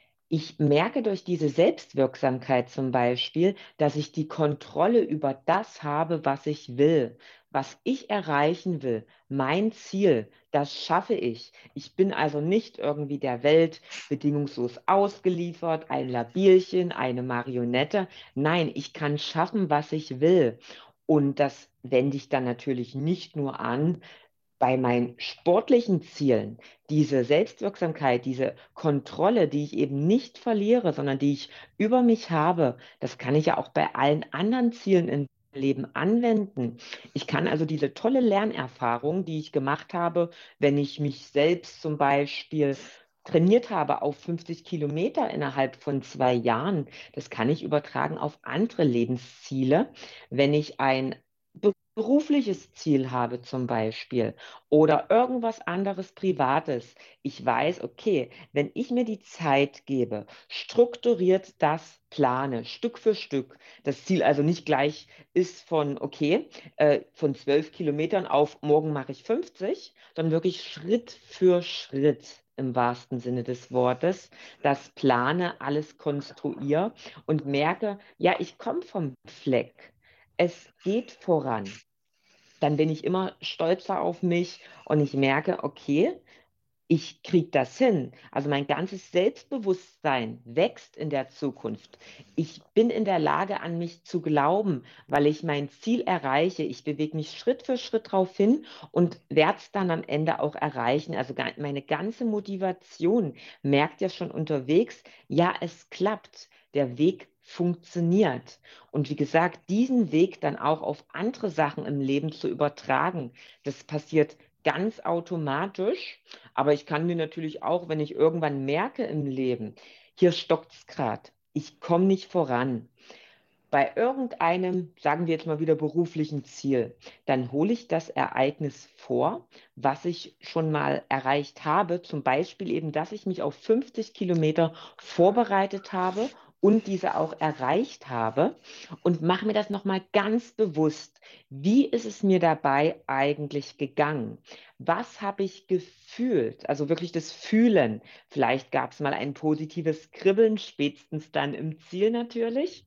Ich merke durch diese Selbstwirksamkeit zum Beispiel, dass ich die Kontrolle über das habe, was ich will, was ich erreichen will, mein Ziel, das schaffe ich. Ich bin also nicht irgendwie der Welt bedingungslos ausgeliefert, ein Labilchen, eine Marionette. Nein, ich kann schaffen, was ich will. Und das wende ich dann natürlich nicht nur an bei meinen sportlichen Zielen. Diese Selbstwirksamkeit, diese Kontrolle, die ich eben nicht verliere, sondern die ich über mich habe, das kann ich ja auch bei allen anderen Zielen im Leben anwenden. Ich kann also diese tolle Lernerfahrung, die ich gemacht habe, wenn ich mich selbst zum Beispiel trainiert habe auf fünfzig Kilometer innerhalb von zwei Jahren, das kann ich übertragen auf andere Lebensziele. Wenn ich ein berufliches Ziel habe zum Beispiel oder irgendwas anderes Privates. Ich weiß, okay, wenn ich mir die Zeit gebe, strukturiert das plane, Stück für Stück, das Ziel also nicht gleich ist von, okay, äh, von zwölf Kilometern auf morgen mache ich fünfzig, sondern wirklich Schritt für Schritt im wahrsten Sinne des Wortes, das plane, alles konstruiere und merke, ja, ich komme vom Fleck. Es geht voran. Dann bin ich immer stolzer auf mich und ich merke, okay, ich kriege das hin. Also mein ganzes Selbstbewusstsein wächst in der Zukunft. Ich bin in der Lage, an mich zu glauben, weil ich mein Ziel erreiche. Ich bewege mich Schritt für Schritt darauf hin und werde es dann am Ende auch erreichen. Also meine ganze Motivation merkt ja schon unterwegs, ja, es klappt. Der Weg funktioniert. Und wie gesagt, diesen Weg dann auch auf andere Sachen im Leben zu übertragen, das passiert ganz automatisch. Aber ich kann mir natürlich auch, wenn ich irgendwann merke im Leben, hier stockt es gerade, ich komme nicht voran, bei irgendeinem, sagen wir jetzt mal wieder beruflichen Ziel, dann hole ich das Ereignis vor, was ich schon mal erreicht habe. Zum Beispiel eben, dass ich mich auf fünfzig Kilometer vorbereitet habe und diese auch erreicht habe, und mache mir das nochmal ganz bewusst. Wie ist es mir dabei eigentlich gegangen? Was habe ich gefühlt? Also wirklich das Fühlen. Vielleicht gab es mal ein positives Kribbeln, spätestens dann im Ziel natürlich.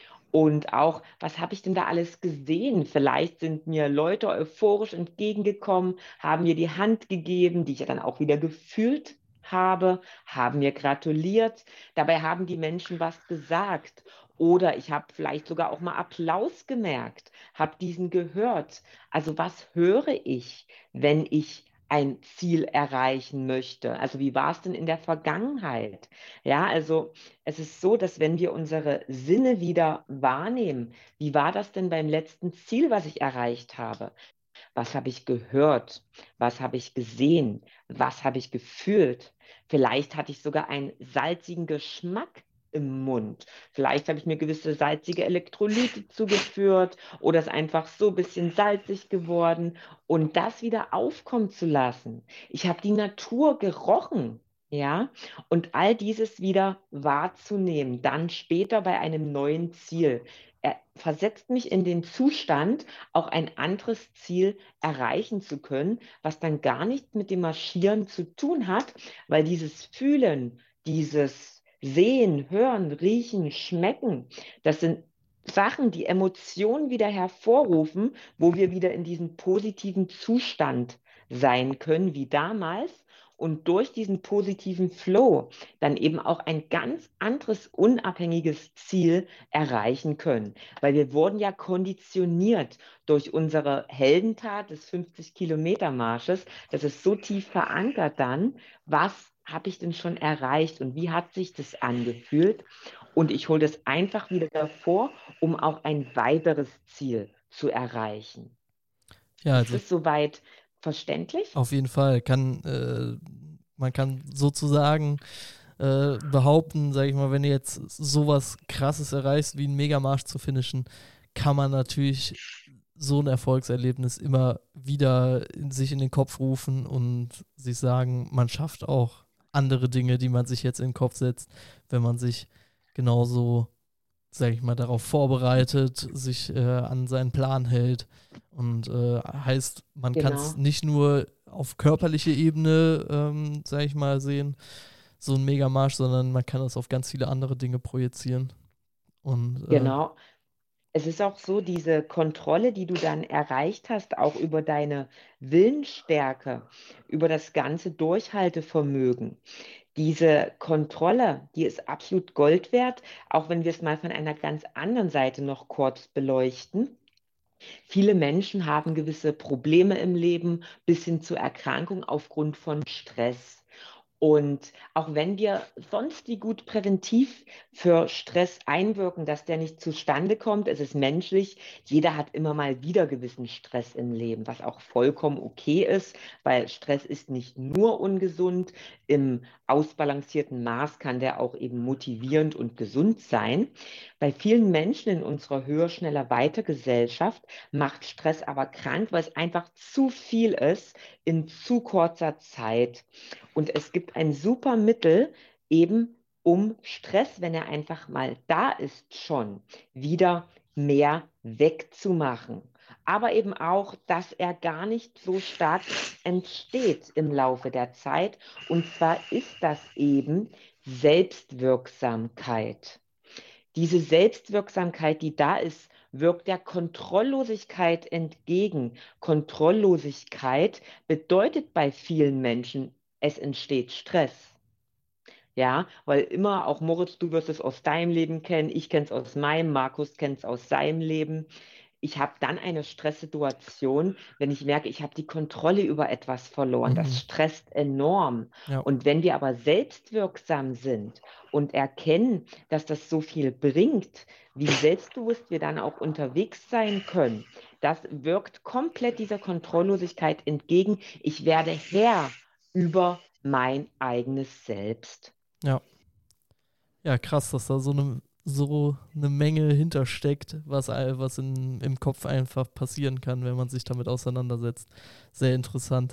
Und auch, was habe ich denn da alles gesehen? Vielleicht sind mir Leute euphorisch entgegengekommen, haben mir die Hand gegeben, die ich ja dann auch wieder gefühlt habe, haben mir gratuliert. Dabei haben die Menschen was gesagt. Oder ich habe vielleicht sogar auch mal Applaus gemerkt, habe diesen gehört. Also was höre ich, wenn ich ein Ziel erreichen möchte? Also wie war es denn in der Vergangenheit? Ja, also es ist so, dass wenn wir unsere Sinne wieder wahrnehmen, wie war das denn beim letzten Ziel, was ich erreicht habe? Was habe ich gehört? Was habe ich gesehen? Was habe ich gefühlt? Vielleicht hatte ich sogar einen salzigen Geschmack im Mund. Vielleicht habe ich mir gewisse salzige Elektrolyte zugeführt oder es ist einfach so ein bisschen salzig geworden, und das wieder aufkommen zu lassen. Ich habe die Natur gerochen, ja, und all dieses wieder wahrzunehmen, dann später bei einem neuen Ziel. Er versetzt mich in den Zustand, auch ein anderes Ziel erreichen zu können, was dann gar nichts mit dem Marschieren zu tun hat, weil dieses Fühlen, dieses Sehen, Hören, Riechen, Schmecken, das sind Sachen, die Emotionen wieder hervorrufen, wo wir wieder in diesem positiven Zustand sein können, wie damals, und durch diesen positiven Flow dann eben auch ein ganz anderes, unabhängiges Ziel erreichen können. Weil wir wurden ja konditioniert durch unsere Heldentat des fünfzig-Kilometer-Marsches. Das ist so tief verankert dann, was habe ich denn schon erreicht und wie hat sich das angefühlt? Und ich hole das einfach wieder vor, um auch ein weiteres Ziel zu erreichen. Ja, ist also das soweit verständlich? auf jeden Fall kann äh, man kann sozusagen äh, behaupten, sage ich mal, wenn du jetzt sowas Krasses erreichst, wie einen Megamarsch zu finishen, kann man natürlich so ein Erfolgserlebnis immer wieder in sich in den Kopf rufen und sich sagen, man schafft auch andere Dinge, die man sich jetzt in den Kopf setzt, wenn man sich genauso, sage ich mal, darauf vorbereitet, sich äh, an seinen Plan hält. Und äh, heißt, man kann es Genau, nicht nur auf körperliche Ebene, ähm, sage ich mal, sehen, so ein Megamarsch, sondern man kann das auf ganz viele andere Dinge projizieren. Und äh, genau. Es ist auch so, diese Kontrolle, die du dann erreicht hast, auch über deine Willensstärke, über das ganze Durchhaltevermögen. Diese Kontrolle, die ist absolut Gold wert, auch wenn wir es mal von einer ganz anderen Seite noch kurz beleuchten. Viele Menschen haben gewisse Probleme im Leben bis hin zu Erkrankungen aufgrund von Stress. Und auch wenn wir sonst wie gut präventiv für Stress einwirken, dass der nicht zustande kommt, es ist menschlich. Jeder hat immer mal wieder gewissen Stress im Leben, was auch vollkommen okay ist, weil Stress ist nicht nur ungesund. Im ausbalancierten Maß kann der auch eben motivierend und gesund sein. Bei vielen Menschen in unserer höher, schneller, weiter Gesellschaft macht Stress aber krank, weil es einfach zu viel ist in zu kurzer Zeit. Und es gibt ein super Mittel, eben um Stress, wenn er einfach mal da ist, schon wieder mehr wegzumachen. Aber eben auch, dass er gar nicht so stark entsteht im Laufe der Zeit. Und zwar ist das eben Selbstwirksamkeit. Diese Selbstwirksamkeit, die da ist, wirkt der Kontrolllosigkeit entgegen. Kontrolllosigkeit bedeutet bei vielen Menschen, es entsteht Stress. Ja, weil immer, auch Moritz, du wirst es aus deinem Leben kennen, ich kenne es aus meinem, Markus kennt es aus seinem Leben. Ich habe dann eine Stresssituation, wenn ich merke, ich habe die Kontrolle über etwas verloren. Das mhm, stresst enorm. ja, Und wenn wir aber selbstwirksam sind und erkennen, dass das so viel bringt, wie selbstbewusst wir dann auch unterwegs sein können, das wirkt komplett dieser Kontrolllosigkeit entgegen. Ich werde Herr über mein eigenes Selbst. ja. Ja, krass, dass da so eine, so eine Menge hintersteckt, was, all- was in, im Kopf einfach passieren kann, wenn man sich damit auseinandersetzt. Sehr interessant.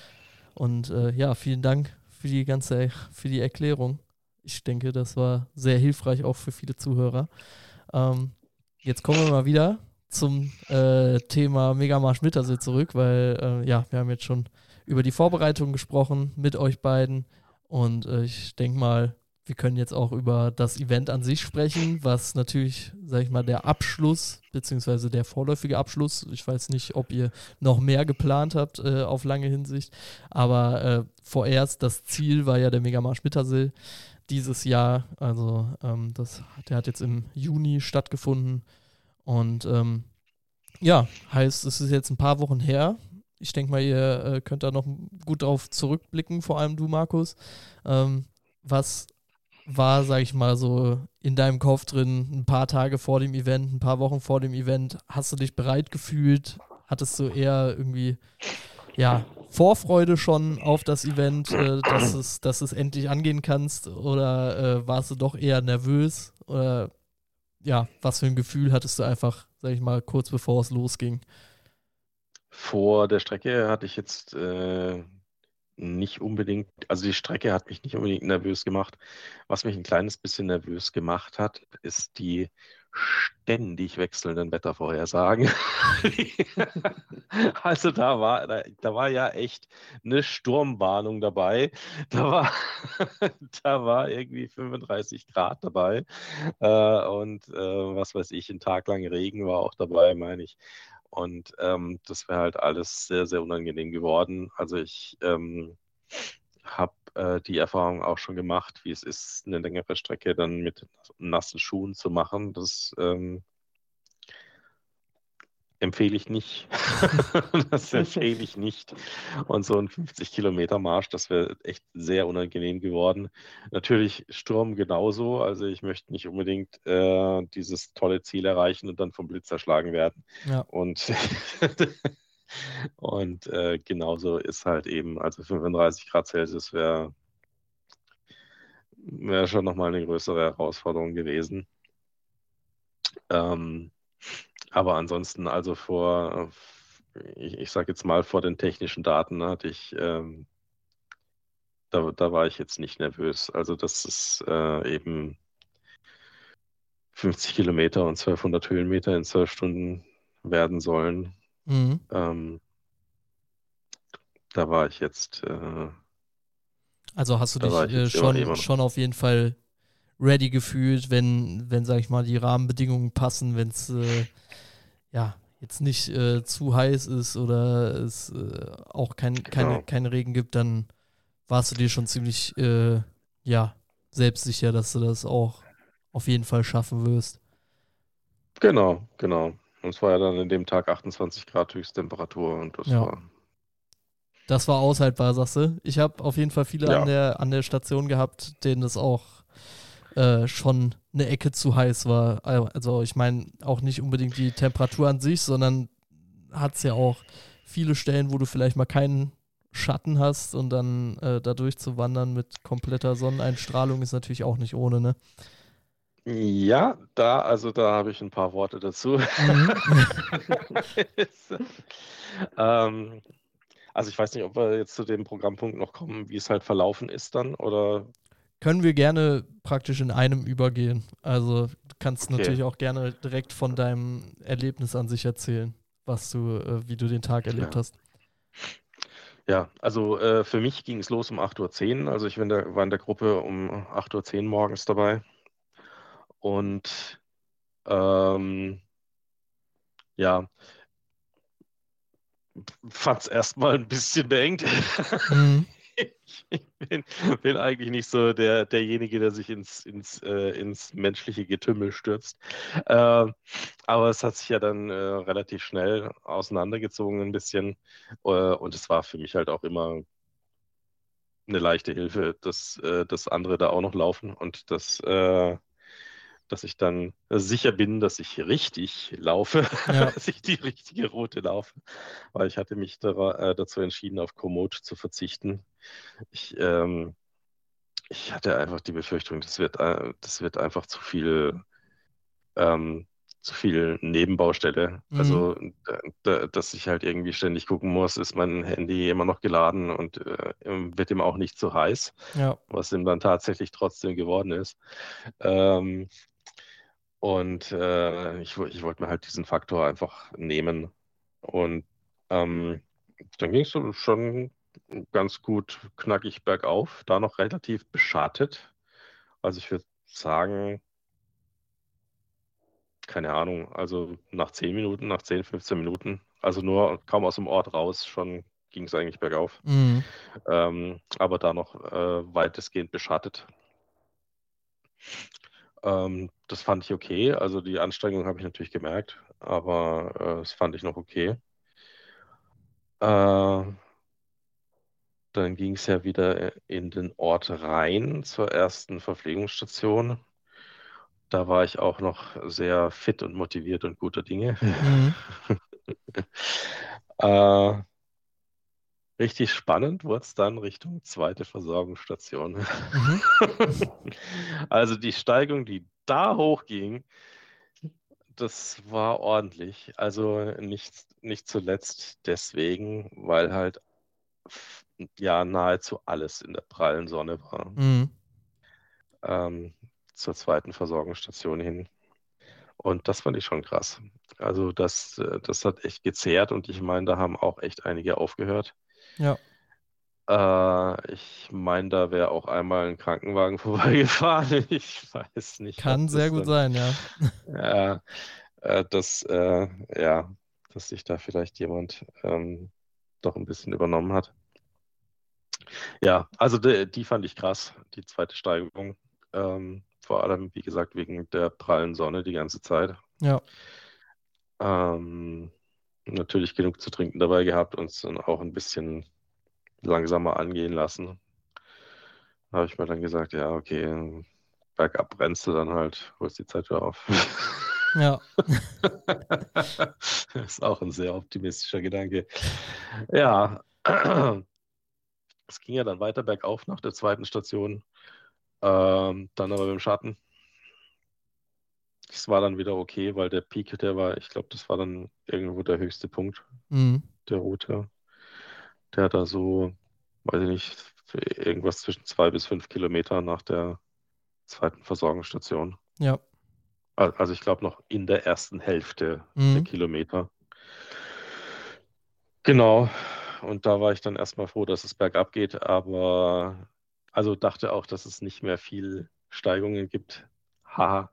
Und äh, ja, vielen Dank für die ganze, für die Erklärung. Ich denke, das war sehr hilfreich auch für viele Zuhörer. Ähm, Jetzt kommen wir mal wieder zum äh, Thema Megamarsch Mittersee zurück, weil äh, ja, wir haben jetzt schon über die Vorbereitung gesprochen mit euch beiden und äh, ich denke mal, wir können jetzt auch über das Event an sich sprechen, was natürlich, sag ich mal, der Abschluss beziehungsweise der vorläufige Abschluss, ich weiß nicht, ob ihr noch mehr geplant habt äh, auf lange Hinsicht, aber äh, vorerst das Ziel war ja der Megamarsch Mittersee dieses Jahr, also ähm, das, der hat jetzt im Juni stattgefunden und ähm, ja, heißt, es ist jetzt ein paar Wochen her. Ich denke mal, ihr äh, könnt da noch gut drauf zurückblicken, vor allem du, Markus. Ähm, was war, sag ich mal, so in deinem Kopf drin, ein paar Tage vor dem Event, ein paar Wochen vor dem Event? Hast du dich bereit gefühlt? Hattest du eher irgendwie, ja, Vorfreude schon auf das Event, äh, dass es, dass es endlich angehen kannst? Oder äh, warst du doch eher nervös? Oder ja, was für ein Gefühl hattest du einfach, sag ich mal, kurz bevor es losging? Vor der Strecke hatte ich jetzt äh, nicht unbedingt, also die Strecke hat mich nicht unbedingt nervös gemacht. Was mich ein kleines bisschen nervös gemacht hat, ist die ständig wechselnden Wettervorhersagen. Also da war, da, da war ja echt eine Sturmwarnung dabei. Da war, da war irgendwie fünfunddreißig Grad dabei. Äh, und äh, was weiß ich, ein Tag lang Regen war auch dabei, meine ich. Und ähm, das wäre halt alles sehr, sehr unangenehm geworden. Also ich ähm, habe äh, die Erfahrung auch schon gemacht, wie es ist, eine längere Strecke dann mit nassen Schuhen zu machen. Das ähm, empfehle ich nicht. Das empfehle ich nicht. Und so ein fünfzig Kilometer Marsch, das wäre echt sehr unangenehm geworden. Natürlich Sturm genauso. Also ich möchte nicht unbedingt äh, dieses tolle Ziel erreichen und dann vom Blitz erschlagen werden. Ja, Und, und äh, genauso ist halt eben, also fünfunddreißig Grad Celsius wäre wär schon nochmal eine größere Herausforderung gewesen. Ähm, Aber ansonsten, also vor, ich, ich sage jetzt mal, vor den technischen Daten hatte ich, ähm, da, da war ich jetzt nicht nervös. Also das ist äh, eben fünfzig Kilometer und zwölfhundert Höhenmeter in zwölf Stunden werden sollen. Mhm. Ähm, da war ich jetzt, äh, Also hast du da war dich ich äh, jetzt immer, schon, immer noch. schon auf jeden Fall ready gefühlt, wenn, wenn, sag ich mal, die Rahmenbedingungen passen, wenn es äh, ja jetzt nicht äh, zu heiß ist oder es äh, auch kein, keine, Genau, keinen Regen gibt, dann warst du dir schon ziemlich äh, ja, selbstsicher, dass du das auch auf jeden Fall schaffen wirst. genau, genau. Und es war ja dann in dem Tag achtundzwanzig Grad Höchsttemperatur und das Ja, war, das war aushaltbar, sagst du. Ich habe auf jeden Fall viele an ja, der, an der Station gehabt, denen es auch äh, schon eine Ecke zu heiß war. Also ich meine auch nicht unbedingt die Temperatur an sich, sondern hat es ja auch viele Stellen, wo du vielleicht mal keinen Schatten hast und dann äh, da durchzuwandern mit kompletter Sonneneinstrahlung ist natürlich auch nicht ohne, ne? ja, da, also da habe ich ein paar Worte dazu. Mhm. ähm, also ich weiß nicht, ob wir jetzt zu dem Programmpunkt noch kommen, wie es halt verlaufen ist dann, oder Können wir gerne praktisch in einem übergehen. Also du kannst okay, natürlich auch gerne direkt von deinem Erlebnis an sich erzählen, was du, äh, wie du den Tag erlebt ja. hast. Ja, also äh, für mich ging es los um acht Uhr zehn. Also ich war in der, war in der Gruppe um acht Uhr zehn morgens dabei und ähm, ja, fand es erstmal ein bisschen beengt. Mhm. Ich bin, bin eigentlich nicht so der, derjenige, der sich ins, ins, äh, ins menschliche Getümmel stürzt. Äh, aber es hat sich ja dann äh, relativ schnell auseinandergezogen ein bisschen. Äh, und es war für mich halt auch immer eine leichte Hilfe, dass, äh, dass andere da auch noch laufen und dass, äh, dass ich dann sicher bin, dass ich richtig laufe, Ja. dass ich die richtige Route laufe. Weil ich hatte mich da, äh, dazu entschieden, auf Komoot zu verzichten. Ich, ähm, ich hatte einfach die Befürchtung, das wird, äh, das wird einfach zu viel, ähm, zu viel Nebenbaustelle. Mhm. Also, da, da, dass ich halt irgendwie ständig gucken muss, ist mein Handy immer noch geladen und äh, wird ihm auch nicht zu heiß, Ja. was ihm dann tatsächlich trotzdem geworden ist. Ähm, und äh, ich, wo- ich wollte mir halt diesen Faktor einfach nehmen. Und ähm, dann ging es so schon ganz gut knackig bergauf, da noch relativ beschattet. Also ich würde sagen, keine Ahnung, also nach zehn Minuten, nach zehn, fünfzehn Minuten, also nur kaum aus dem Ort raus, schon ging es eigentlich bergauf. Mhm. Ähm, aber da noch äh, weitestgehend beschattet. Ähm, das fand ich okay. Also die Anstrengung habe ich natürlich gemerkt, aber äh, das fand ich noch okay. Äh, dann ging es ja wieder in den Ort rein zur ersten Verpflegungsstation. Da war ich auch noch sehr fit und motiviert und guter Dinge. Mhm. äh, richtig spannend wurde es dann Richtung zweite Versorgungsstation. Mhm. Also die Steigung, die da hochging, das war ordentlich. Also nicht, nicht zuletzt deswegen, weil halt f- ja nahezu alles in der prallen Sonne war. Mhm. Ähm, zur zweiten Versorgungsstation hin. Und das fand ich schon krass. Also das, äh, das hat echt gezehrt und ich meine, da haben auch echt einige aufgehört. Ja. Äh, ich meine, da wäre auch einmal ein Krankenwagen vorbeigefahren. Ich weiß nicht, ob Kann sehr das gut dann, sein, ja. ja, äh, dass, äh, ja, dass sich da vielleicht jemand ähm, doch ein bisschen übernommen hat. Ja, also die, die fand ich krass, die zweite Steigerung. Ähm, vor allem, wie gesagt, wegen der prallen Sonne die ganze Zeit. Ja. Ähm, natürlich genug zu trinken dabei gehabt und es dann auch ein bisschen langsamer angehen lassen. Da habe ich mir dann gesagt, ja, okay, bergab brennst du dann halt, holst die Zeit wieder auf. Ja. Das ist auch ein sehr optimistischer Gedanke. Ja, es ging ja dann weiter bergauf nach der zweiten Station, ähm, dann aber mit dem Schatten. das war dann wieder okay, weil der Peak, der war, ich glaube, das war dann irgendwo der höchste Punkt Mhm. der Route. Der hat da so, weiß ich nicht, irgendwas zwischen zwei bis fünf Kilometer nach der zweiten Versorgungsstation. Ja. Al- Also ich glaube noch in der ersten Hälfte der Mhm. Kilometer. Genau. Und da war ich dann erstmal froh, dass es bergab geht, aber also dachte auch, dass es nicht mehr viel Steigungen gibt. Haha.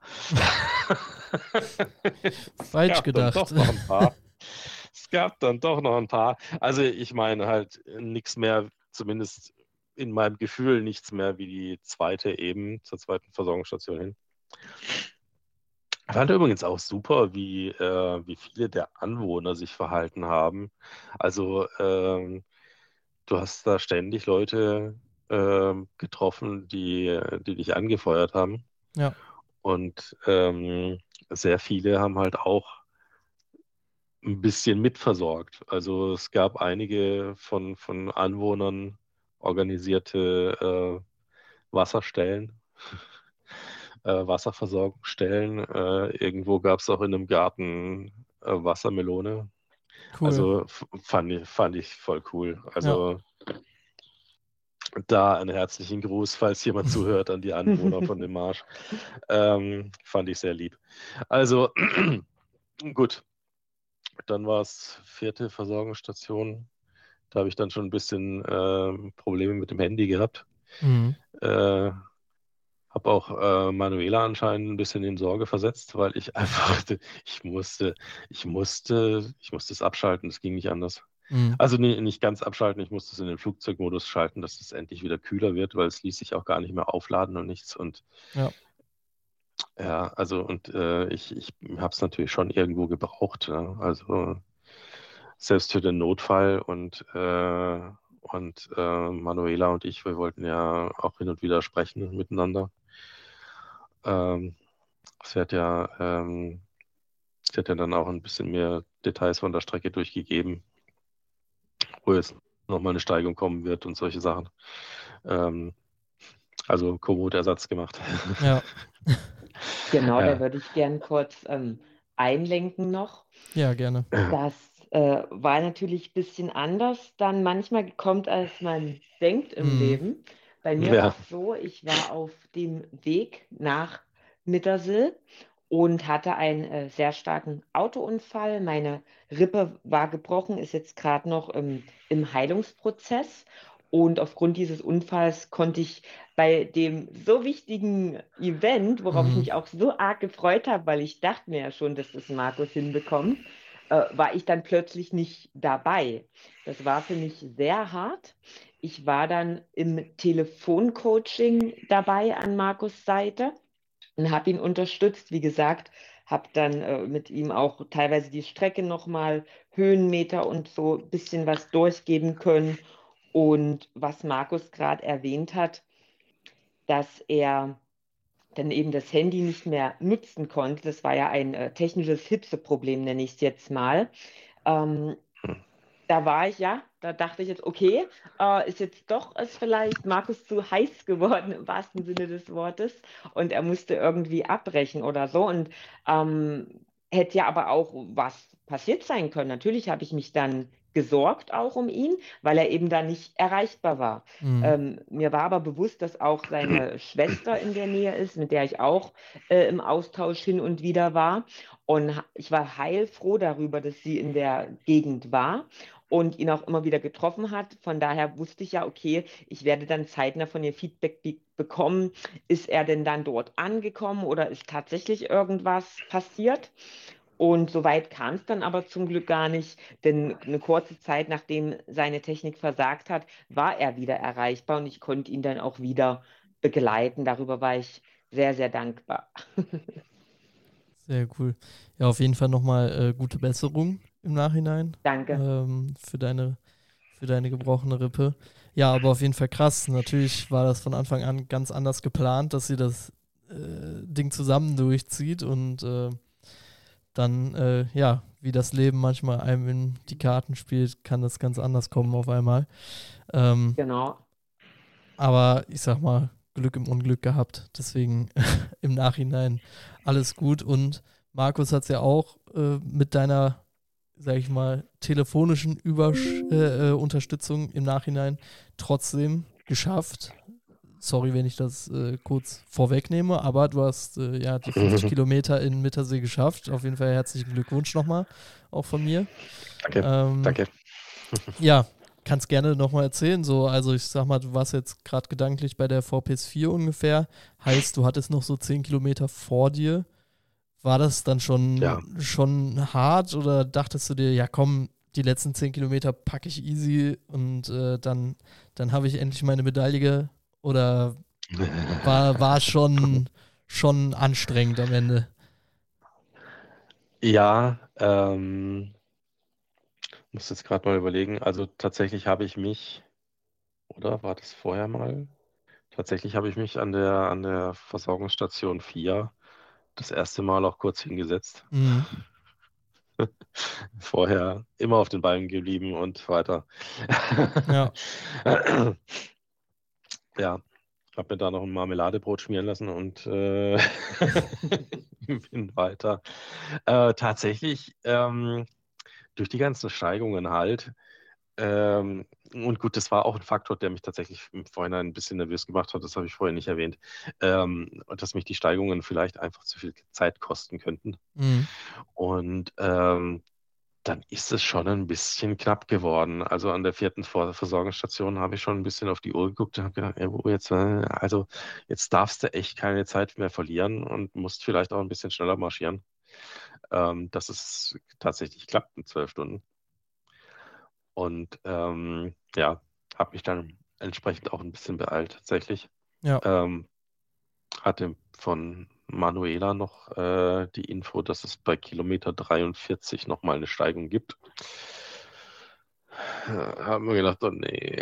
Es Falsch gab dann gedacht. doch noch ein paar. Es gab dann doch noch ein paar. Also ich meine halt nichts mehr, zumindest in meinem Gefühl nichts mehr wie die zweite eben, zur zweiten Versorgungsstation hin. Ich fand übrigens auch super, wie, äh, wie viele der Anwohner sich verhalten haben. Also ähm, du hast da ständig Leute ähm, getroffen, die, die dich angefeuert haben. Ja. Und ähm, sehr viele haben halt auch ein bisschen mitversorgt. Also es gab einige von, von Anwohnern organisierte äh, Wasserstellen, äh, Wasserversorgungsstellen. Äh, irgendwo gab es auch in einem Garten äh, Wassermelone. Cool. Also f- fand ich, fand ich voll cool. Ja. Also da einen herzlichen Gruß, falls jemand zuhört, an die Anwohner von dem Marsch. Ähm, fand ich sehr lieb. Also gut, dann war es vierte Versorgungsstation. Da habe ich dann schon ein bisschen ähm, Probleme mit dem Handy gehabt. Mhm. Äh, habe auch äh, Manuela anscheinend ein bisschen in Sorge versetzt, weil ich einfach, ich musste, ich musste, ich musste es abschalten, es ging nicht anders. Mhm. Also nee, nicht ganz abschalten, ich musste es in den Flugzeugmodus schalten, dass es endlich wieder kühler wird, weil es ließ sich auch gar nicht mehr aufladen und nichts. Und Ja. ja, also und äh, ich, ich habe es natürlich schon irgendwo gebraucht. Ne? Also selbst für den Notfall und, äh, und äh, Manuela und ich, wir wollten ja auch hin und wieder sprechen miteinander. Ähm, sie hat ja, ähm, sie hat ja dann auch ein bisschen mehr Details von der Strecke durchgegeben, wo jetzt nochmal eine Steigung kommen wird und solche Sachen. Ähm, also Komoot-Ersatz gemacht. Genau, da Ja. würde ich gern kurz ähm, einlenken noch. Ja, gerne. Das äh, war natürlich ein bisschen anders dann manchmal kommt, als man denkt im Mhm. Leben. Bei mir war Ja. es so, ich war auf dem Weg nach Mittersill und hatte einen äh, sehr starken Autounfall. Meine Rippe war gebrochen, ist jetzt gerade noch im, im Heilungsprozess. Und aufgrund dieses Unfalls konnte ich bei dem so wichtigen Event, worauf ich Mhm. mich auch so arg gefreut habe, weil ich dachte mir ja schon, dass das Markus hinbekommt, äh, war ich dann plötzlich nicht dabei. Das war für mich sehr hart. Ich war dann im Telefoncoaching dabei an Markus Seite und habe ihn unterstützt. Wie gesagt, habe dann äh, mit ihm auch teilweise die Strecke nochmal, Höhenmeter und so ein bisschen was durchgeben können. Und was Markus gerade erwähnt hat, dass er dann eben das Handy nicht mehr nutzen konnte, das war ja ein äh, technisches Hitzeproblem, nenne ich es jetzt mal. Ähm, Da war ich ja, da dachte ich jetzt, okay, äh, ist jetzt doch es vielleicht Markus zu heiß geworden im wahrsten Sinne des Wortes und er musste irgendwie abbrechen oder so und ähm, hätte ja aber auch was passiert sein können. Natürlich habe ich mich dann gesorgt auch um ihn, weil er eben da nicht erreichbar war. Mhm. Ähm, mir war aber bewusst, dass auch seine Schwester in der Nähe ist, mit der ich auch äh, im Austausch hin und wieder war. Und ha- ich war heilfroh darüber, dass sie in der Gegend war und ihn auch immer wieder getroffen hat. Von daher wusste ich ja, okay, ich werde dann zeitnah von ihr Feedback be bekommen. Ist er denn dann dort angekommen oder ist tatsächlich irgendwas passiert? Und so weit kam es dann aber zum Glück gar nicht, denn eine kurze Zeit nachdem seine Technik versagt hat, war er wieder erreichbar und ich konnte ihn dann auch wieder begleiten. Darüber war ich sehr, sehr dankbar. Sehr cool. Ja, auf jeden Fall nochmal äh, gute Besserung im Nachhinein Danke. ähm, für deine, für deine gebrochene Rippe. Ja, aber auf jeden Fall krass. Natürlich war das von Anfang an ganz anders geplant, dass sie das äh, Ding zusammen durchzieht und äh, dann, äh, ja, wie das Leben manchmal einem in die Karten spielt, kann das ganz anders kommen auf einmal. Ähm, Genau. aber ich sag mal, Glück im Unglück gehabt. Deswegen im Nachhinein alles gut. Und Markus hat es ja auch äh, mit deiner, sag ich mal, telefonischen Übersch äh, äh, Unterstützung im Nachhinein trotzdem geschafft. Sorry, wenn ich das äh, kurz vorwegnehme, aber du hast äh, ja die fünfzig Kilometer in Mittersee geschafft. Auf jeden Fall herzlichen Glückwunsch nochmal, auch von mir. Danke, Ähm, danke. Ja, kannst gerne nochmal erzählen. So, also ich sag mal, du warst jetzt gerade gedanklich bei der V P S vier ungefähr. Heißt, du hattest noch so zehn Kilometer vor dir. War das dann schon, Ja. schon hart oder dachtest du dir, ja komm, die letzten zehn Kilometer packe ich easy und äh, dann, dann habe ich endlich meine Medaille? Oder war, war es schon, schon anstrengend am Ende? Ja, ähm, muss jetzt gerade mal überlegen. Also tatsächlich habe ich mich, oder war das vorher mal? Tatsächlich habe ich mich an der, an der Versorgungsstation vier das erste Mal auch kurz hingesetzt. Mhm. Vorher immer auf den Beinen geblieben und weiter. Ja. Ja, habe mir da noch ein Marmeladebrot schmieren lassen und äh, bin weiter. Äh, tatsächlich, ähm, durch die ganzen Steigungen halt, ähm, und gut, das war auch ein Faktor, der mich tatsächlich im Vorhinein ein bisschen nervös gemacht hat, das habe ich vorher nicht erwähnt, ähm, dass mich die Steigungen vielleicht einfach zu viel Zeit kosten könnten. Mhm. Und ähm, dann ist es schon ein bisschen knapp geworden. Also an der vierten Vor- Versorgungsstation habe ich schon ein bisschen auf die Uhr geguckt und habe gedacht, ey, wo jetzt, äh, also jetzt darfst du echt keine Zeit mehr verlieren und musst vielleicht auch ein bisschen schneller marschieren, ähm, dass es tatsächlich klappt in zwölf Stunden. Und ähm, ja, habe mich dann entsprechend auch ein bisschen beeilt tatsächlich. Ja. Ähm, hatte von Manuela noch äh, die Info, dass es bei Kilometer dreiundvierzig nochmal eine Steigung gibt. Ja, haben wir gedacht, oh nee.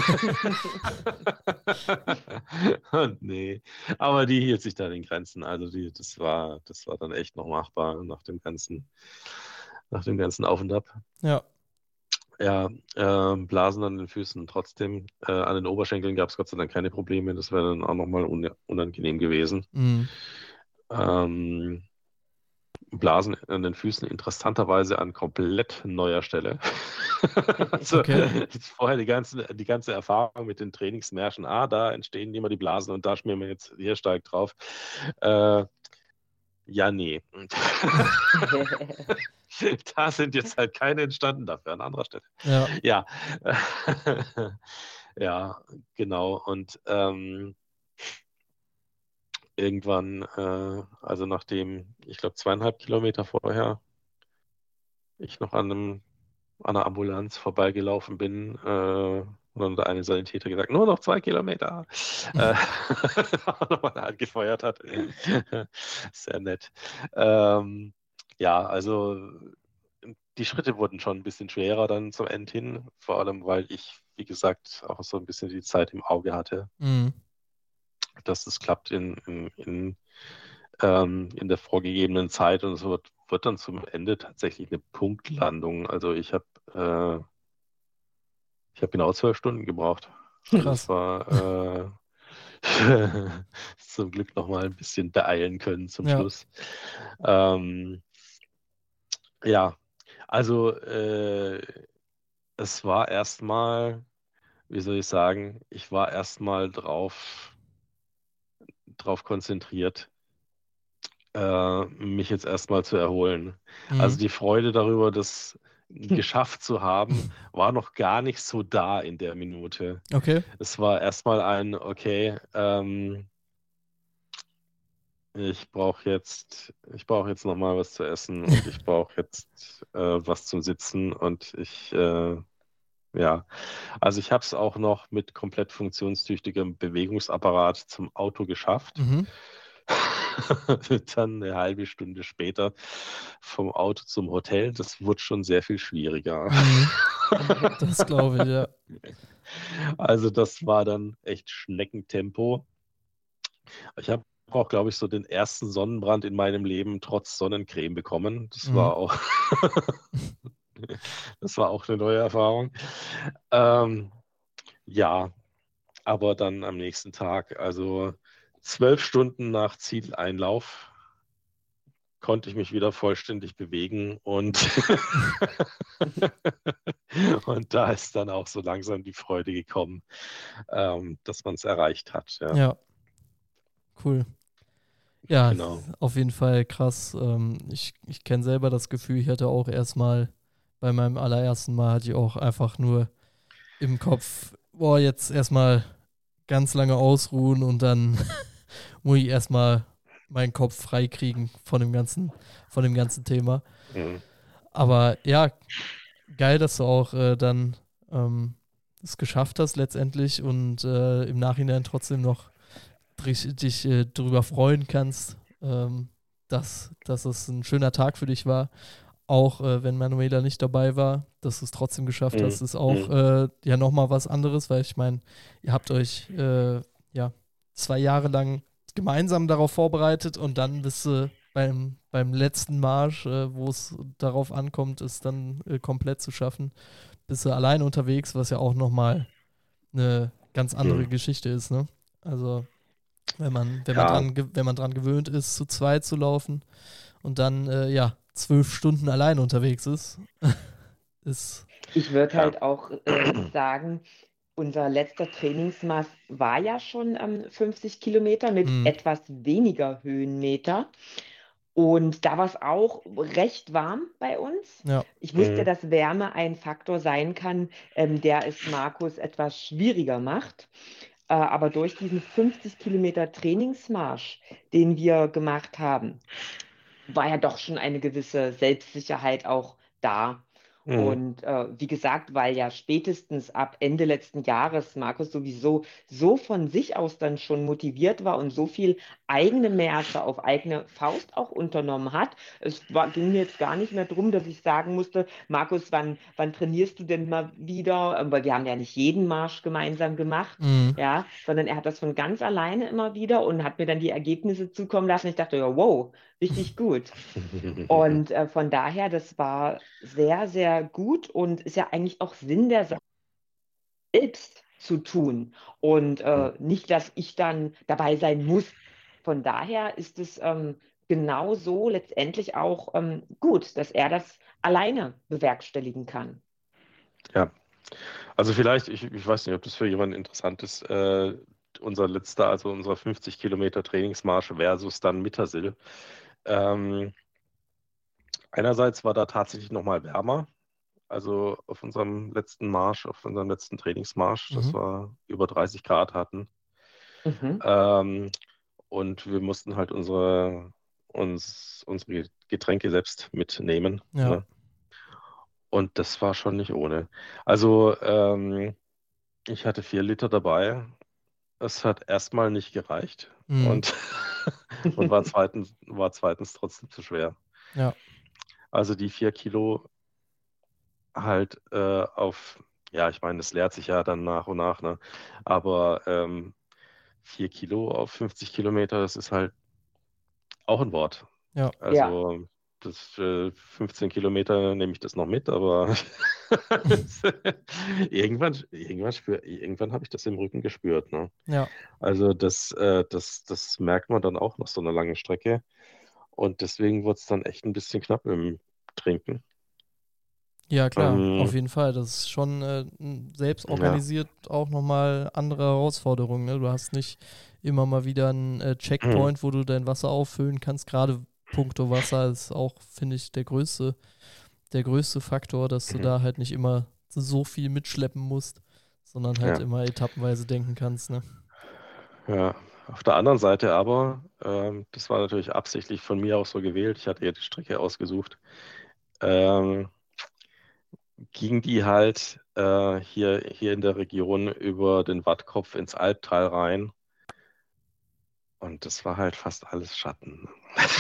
oh nee. Aber die hielt sich da in Grenzen. Also die, das war, das war dann echt noch machbar nach dem ganzen, nach dem ganzen Auf und Ab. Ja. Ja, äh, Blasen an den Füßen trotzdem. Äh, an den Oberschenkeln gab es Gott sei Dank keine Probleme. Das wäre dann auch nochmal un unangenehm gewesen. Mhm. Ähm, Blasen an den Füßen interessanterweise an komplett neuer Stelle. also Okay. vorher die ganze, die ganze Erfahrung mit den Trainingsmärschen. Ah, da entstehen immer die Blasen und da schmieren wir jetzt hier stark drauf. Äh, ja, nee. da sind jetzt halt keine entstanden, dafür an anderer Stelle. Ja. Ja, ja, genau. Und ähm, irgendwann, äh, also nachdem, ich glaube, zweieinhalb Kilometer vorher, ich noch an einem, an einer Ambulanz vorbeigelaufen bin, äh, und dann der eine Sanitäter gesagt, nur noch zwei Kilometer. äh, nochmal angefeuert hat. Sehr nett. Ähm, ja, also die Schritte wurden schon ein bisschen schwerer dann zum End hin, vor allem weil ich, wie gesagt, auch so ein bisschen die Zeit im Auge hatte, Mhm. dass es klappt in, in, in, ähm, in der vorgegebenen Zeit und es wird, wird dann zum Ende tatsächlich eine Punktlandung. Also ich habe äh, ich habe genau zwölf Stunden gebraucht. Also Krass. es war äh, zum Glück nochmal ein bisschen beeilen können zum Ja. Schluss. Ähm, ja, also äh, es war erstmal, wie soll ich sagen, ich war erstmal drauf, drauf konzentriert, äh, mich jetzt erstmal zu erholen. Also Mhm. die Freude darüber, das geschafft zu haben, war noch gar nicht so da in der Minute. Okay. Es war erstmal ein, okay, ähm, ich brauche jetzt, ich brauche jetzt noch mal was zu essen und ich brauche jetzt äh, was zum Sitzen und ich, äh, ja, also ich habe es auch noch mit komplett funktionstüchtigem Bewegungsapparat zum Auto geschafft. Mhm. Dann eine halbe Stunde später vom Auto zum Hotel. Das wurde schon sehr viel schwieriger. Mhm. Das glaube ich, ja. Also das war dann echt Schneckentempo. Ich habe auch, glaube ich, so den ersten Sonnenbrand in meinem Leben trotz Sonnencreme bekommen. Das Mhm. war auch, das war auch eine neue Erfahrung. Ähm, ja, aber dann am nächsten Tag, also zwölf Stunden nach Zieleinlauf, konnte ich mich wieder vollständig bewegen und, und da ist dann auch so langsam die Freude gekommen, ähm, dass man es erreicht hat. Ja, Ja, cool. Ja, genau. auf jeden Fall krass. Ähm, ich ich kenne selber das Gefühl, ich hatte auch erstmal bei meinem allerersten Mal hatte ich auch einfach nur im Kopf, boah, jetzt erstmal ganz lange ausruhen und dann muss ich erstmal meinen Kopf frei kriegen von dem ganzen, von dem ganzen Thema. Mhm. Aber ja, geil, dass du auch äh, dann ähm, es geschafft hast letztendlich und äh, im Nachhinein trotzdem noch dich, dich äh, darüber freuen kannst, ähm, dass, dass es ein schöner Tag für dich war. Auch äh, wenn Manuela nicht dabei war, dass du es trotzdem geschafft Mhm. hast, ist auch Mhm. äh, ja nochmal was anderes, weil ich meine, ihr habt euch äh, ja zwei Jahre lang gemeinsam darauf vorbereitet und dann bist du beim, beim letzten Marsch, äh, wo es darauf ankommt, es dann äh, komplett zu schaffen, bist du allein unterwegs, was ja auch nochmal eine ganz andere Mhm. Geschichte ist, ne? Also wenn man, wenn man Ja, dran, ge- wenn man dran gewöhnt ist, zu zweit zu laufen und dann äh, ja zwölf Stunden allein unterwegs ist, ist Ich würde ja. halt auch äh, sagen, unser letzter Trainingsmaß war ja schon ähm, fünfzig Kilometer mit mh, etwas weniger Höhenmeter. Und da war es auch recht warm bei uns. ja, Ich wusste, Mhm. dass Wärme ein Faktor sein kann, ähm, der es Markus etwas schwieriger macht. Äh, aber durch diesen fünfzig Kilometer Trainingsmarsch, den wir gemacht haben, war ja doch schon eine gewisse Selbstsicherheit auch da. Mhm. Und äh, wie gesagt, weil ja spätestens ab Ende letzten Jahres Markus sowieso so von sich aus dann schon motiviert war und so viel eigene Märsche auf eigene Faust auch unternommen hat. Es war, ging mir jetzt gar nicht mehr darum, dass ich sagen musste, Markus, wann, wann trainierst du denn mal wieder? Ähm, Weil wir haben ja nicht jeden Marsch gemeinsam gemacht, mh, ja, sondern er hat das von ganz alleine immer wieder und hat mir dann die Ergebnisse zukommen lassen. Ich dachte, ja, wow, richtig gut. Und äh, von daher, das war sehr, sehr gut und ist ja eigentlich auch Sinn der Sache, selbst zu tun und äh, nicht, dass ich dann dabei sein muss. Von daher ist es ähm, genau so letztendlich auch ähm, gut, dass er das alleine bewerkstelligen kann. Ja, also vielleicht, ich, ich weiß nicht, ob das für jemanden interessant ist, äh, unser letzter, also unser fünfzig Kilometer Trainingsmarsch versus dann Mittersill. Ähm, einerseits war da tatsächlich nochmal wärmer, also auf unserem letzten Marsch, auf unserem letzten Trainingsmarsch, mhm, das war über dreißig Grad hatten. Mhm. Ähm, und wir mussten halt unsere, uns, unsere Getränke selbst mitnehmen. ja, Ne? Und das war schon nicht ohne. Also ähm, ich hatte vier Liter dabei. Es hat erstmal nicht gereicht mh, und, und war zweitens, war zweitens trotzdem zu schwer. ja, Also die vier Kilo halt äh, auf, ja, ich meine, es leert sich ja dann nach und nach, ne? Aber ähm, vier Kilo auf fünfzig Kilometer, das ist halt auch ein Wort. ja, Ja, Also das äh, fünfzehn Kilometer nehme ich das noch mit, aber irgendwann, irgendwann spür, irgendwann habe ich das im Rücken gespürt, ne? ja. Also das, äh, das, das merkt man dann auch nach so einer langen Strecke. Und deswegen wurde es dann echt ein bisschen knapp im Trinken. Ja, klar, auf Ähm, jeden Fall. Das ist schon äh, n- selbst ja. organisiert auch nochmal andere Herausforderungen. Ne? Du hast nicht immer mal wieder einen äh, Checkpoint, wo du dein Wasser auffüllen kannst. Gerade puncto Wasser ist auch, finde ich, der größte, der größte Faktor, dass du da halt nicht immer so viel mitschleppen musst, sondern halt Ja, immer etappenweise denken kannst. Ne? ja. Auf der anderen Seite aber, ähm, das war natürlich absichtlich von mir auch so gewählt, ich hatte ja die Strecke ausgesucht, ähm, ging die halt äh, hier, hier in der Region über den Wattkopf ins Albtal rein. Und das war halt fast alles Schatten.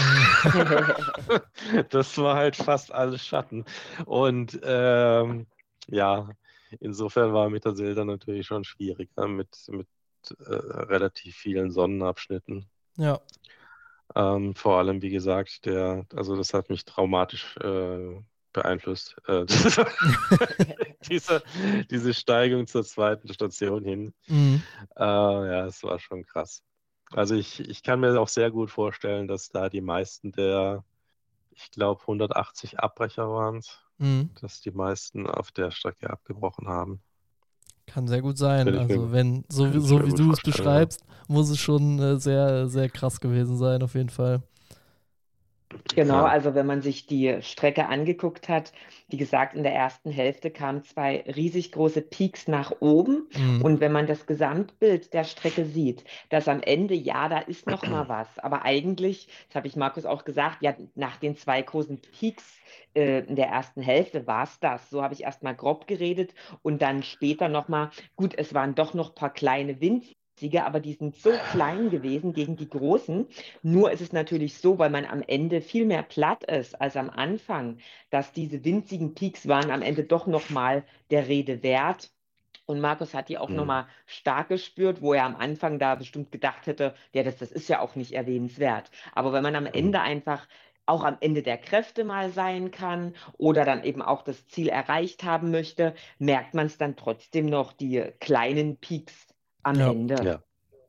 Das war halt fast alles Schatten. Und ähm, ja, insofern war Mittersill dann natürlich schon schwieriger mit, mit äh, relativ vielen Sonnenabschnitten. Ja, Ähm, vor allem, wie gesagt, der, also das hat mich traumatisch äh, beeinflusst. Äh, diese, diese Steigung zur zweiten Station hin. Mhm. Äh, ja, es war schon krass. Also ich, ich kann mir auch sehr gut vorstellen, dass da die meisten der, ich glaube, hundertachtzig Abbrecher waren es, Mhm. dass die meisten auf der Strecke abgebrochen haben. Kann sehr gut sein. Könnte ich mir- Also wenn, so, könnte wie- ich so mir wie gut du es vorstellen, beschreibst, muss es schon äh, sehr, sehr krass gewesen sein, auf jeden Fall. Genau, Ja. also wenn man sich die Strecke angeguckt hat, wie gesagt, in der ersten Hälfte kamen zwei riesig große Peaks nach oben. Mhm. Und wenn man das Gesamtbild der Strecke sieht, dass am Ende, ja, da ist noch mal was. Aber eigentlich, das habe ich Markus auch gesagt, ja, nach den zwei großen Peaks äh, in der ersten Hälfte war es das. So habe ich erst mal grob geredet und dann später noch mal, gut, es waren doch noch ein paar kleine winzige, aber die sind so klein gewesen gegen die großen. Nur ist es natürlich so, weil man am Ende viel mehr platt ist als am Anfang, dass diese winzigen Peaks waren am Ende doch nochmal der Rede wert. Und Markus hat die auch Mhm. nochmal stark gespürt, wo er am Anfang da bestimmt gedacht hätte, ja, das, das ist ja auch nicht erwähnenswert. Aber wenn man am Ende einfach auch am Ende der Kräfte mal sein kann oder dann eben auch das Ziel erreicht haben möchte, merkt man es dann trotzdem noch, die kleinen Peaks am Ja. Ende. Ja.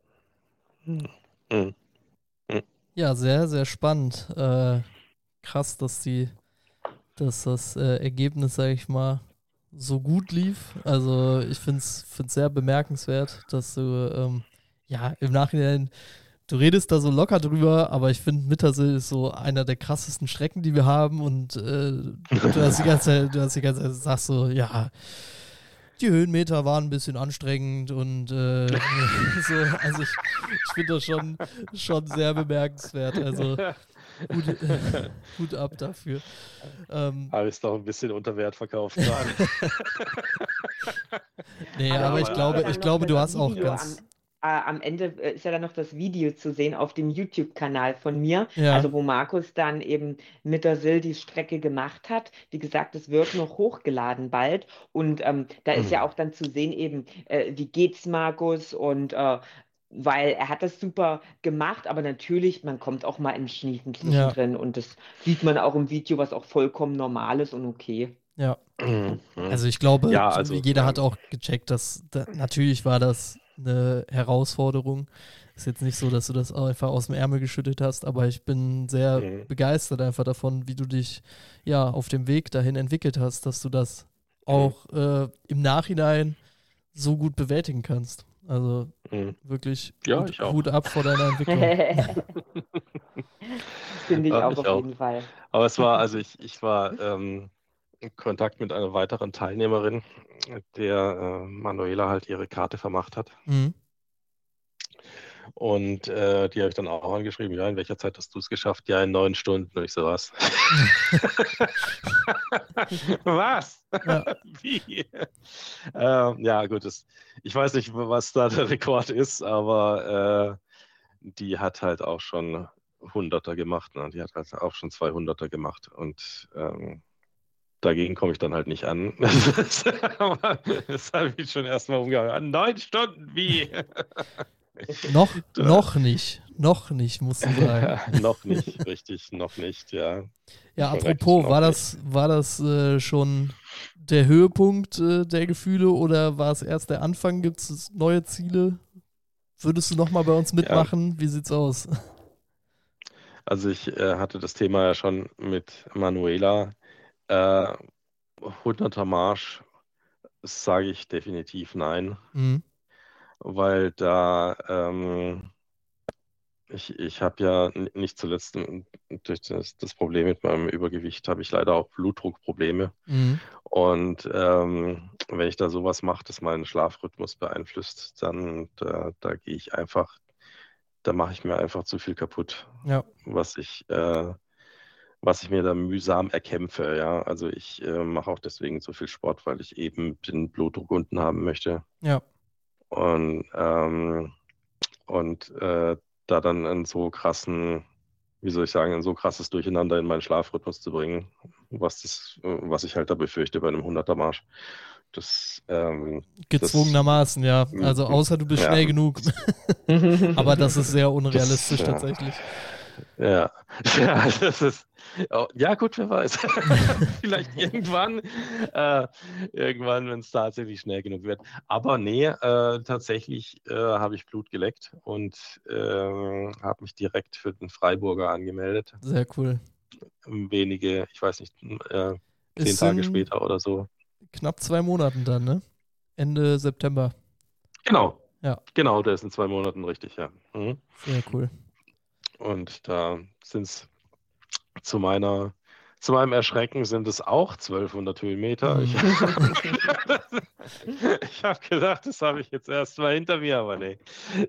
Mhm. Ja, sehr, sehr spannend. Äh, krass, dass die, dass das äh, Ergebnis, sage ich mal, so gut lief. Also ich finde es sehr bemerkenswert, dass du ähm, ja im Nachhinein, du redest da so locker drüber, aber ich finde, Mittersill ist so einer der krassesten Strecken, die wir haben und äh, du hast die ganze Zeit, du hast die ganze Zeit sagst so, ja, die Höhenmeter waren ein bisschen anstrengend und äh, so, also ich, ich finde das schon, schon sehr bemerkenswert. Also Hut, Hut ab dafür. Ähm, Habe ich es doch ein bisschen unter Wert verkauft gerade. nee, Aber aber, es ich ist glaube, ja dann ich noch glaube, du das hast auch Video ganz. Am, äh, am Ende äh, ist ja dann noch das Video zu sehen auf dem YouTube-Kanal von mir, Ja. also wo Markus dann eben mit der Sil die Strecke gemacht hat. Wie gesagt, es wird noch hochgeladen bald und ähm, da ist ja auch dann zu sehen eben, äh, wie geht's Markus und äh, weil er hat das super gemacht, aber natürlich, man kommt auch mal in Schniefen Ja. zwischendrin und das sieht man auch im Video, was auch vollkommen normal ist und okay. Ja. Mhm. Also ich glaube, Ja, so also, wie jeder ähm, hat auch gecheckt, dass da, natürlich war das eine Herausforderung. Ist jetzt nicht so, dass du das einfach aus dem Ärmel geschüttet hast, aber ich bin sehr Mhm. begeistert einfach davon, wie du dich ja auf dem Weg dahin entwickelt hast, dass du das auch äh, im Nachhinein so gut bewältigen kannst. Also Mhm. wirklich Ja, Hut, ich auch. Hut ab vor deiner Entwicklung. Finde ich Ja, auch ich auf auch. jeden Fall. Aber es war, also ich, ich war ähm, in Kontakt mit einer weiteren Teilnehmerin, der äh, Manuela halt ihre Karte vermacht hat. Mhm. Und äh, die habe ich dann auch angeschrieben, ja, in welcher Zeit hast du es geschafft? Ja, in neun Stunden. Und ich so, was? Was? Ja. Wie? Ähm, ja, gut, das, ich weiß nicht, was da der Rekord ist, aber äh, die hat halt auch schon Hunderter gemacht. Ne? Die hat halt auch schon zweihunderter gemacht. Und ähm, dagegen komme ich dann halt nicht an. Aber das habe ich schon erstmal umgegangen. Neun Stunden, wie? Noch, noch nicht. Noch nicht, musst du sagen. Ja, noch nicht, richtig, noch nicht, ja. Ja, Korrekt, apropos, noch war nicht. das, war das äh, schon der Höhepunkt äh, der Gefühle oder war es erst der Anfang? Gibt es neue Ziele? Würdest du nochmal bei uns mitmachen? Wie sieht's aus? Also ich äh, hatte das Thema ja schon mit Manuela. Äh, hunderter Marsch sage ich definitiv nein, Mhm. weil da ähm, ich, ich habe ja n- nicht zuletzt m, durch das, das Problem mit meinem Übergewicht habe ich leider auch Blutdruckprobleme. Mhm. Und ähm, wenn ich da sowas mache, das meinen Schlafrhythmus beeinflusst, dann da, da gehe ich einfach, da mache ich mir einfach zu viel kaputt, Ja, was ich, äh, was ich mir da mühsam erkämpfe. Ja, also ich äh, mache auch deswegen so viel Sport, weil ich eben den Blutdruck unten haben möchte. ja, Und, ähm, und äh, da dann einen so krassen, wie soll ich sagen, ein so krasses Durcheinander in meinen Schlafrhythmus zu bringen, was das, äh, was ich halt da befürchte bei einem hunderter Marsch. Das, ähm, gezwungenermaßen, ja. Also außer du bist ja. schnell genug. Aber das ist sehr unrealistisch Das, ja. tatsächlich. Ja, ja, das ist, oh, ja gut, wer weiß. Vielleicht irgendwann, äh, irgendwann, wenn es tatsächlich schnell genug wird. Aber nee, äh, tatsächlich äh, habe ich Blut geleckt und ähm, habe mich direkt für den Freiburger angemeldet. Sehr cool. Wenige, ich weiß nicht, äh, zehn Ist Tage in später oder so. knapp zwei Monaten dann, ne? Ende September. Genau, Ja, genau, der ist in zwei Monaten richtig, ja. Mhm. sehr cool. Und da sind es zu meiner, zu meinem Erschrecken sind es auch zwölfhundert Höhenmeter. Ich, Mhm. ich habe gedacht, das habe ich jetzt erst mal hinter mir, aber nee.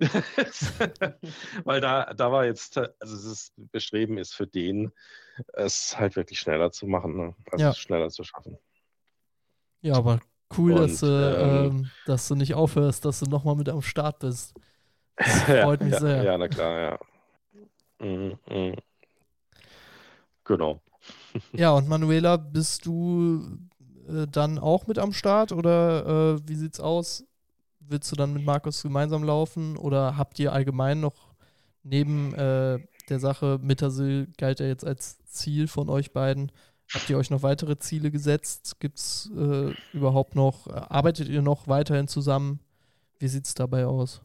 Weil da, da war jetzt, also es ist, bestreben ist für den, es halt wirklich schneller zu machen, ne? Also Ja. es schneller zu schaffen. Ja, aber cool, dass, Und du, ähm, ähm, dass du nicht aufhörst, dass du nochmal mit am Start bist. Das ja, freut mich ja, sehr. ja, na klar, ja. Mhm, mhm. Genau. Ja, und Manuela, bist du äh, dann auch mit am Start oder äh, wie sieht's aus? Willst du dann mit Markus gemeinsam laufen oder habt ihr allgemein noch neben äh, der Sache, Mittersill galt ja jetzt als Ziel von euch beiden, habt ihr euch noch weitere Ziele gesetzt? Gibt's äh, überhaupt noch, arbeitet ihr noch weiterhin zusammen? Wie sieht's dabei aus?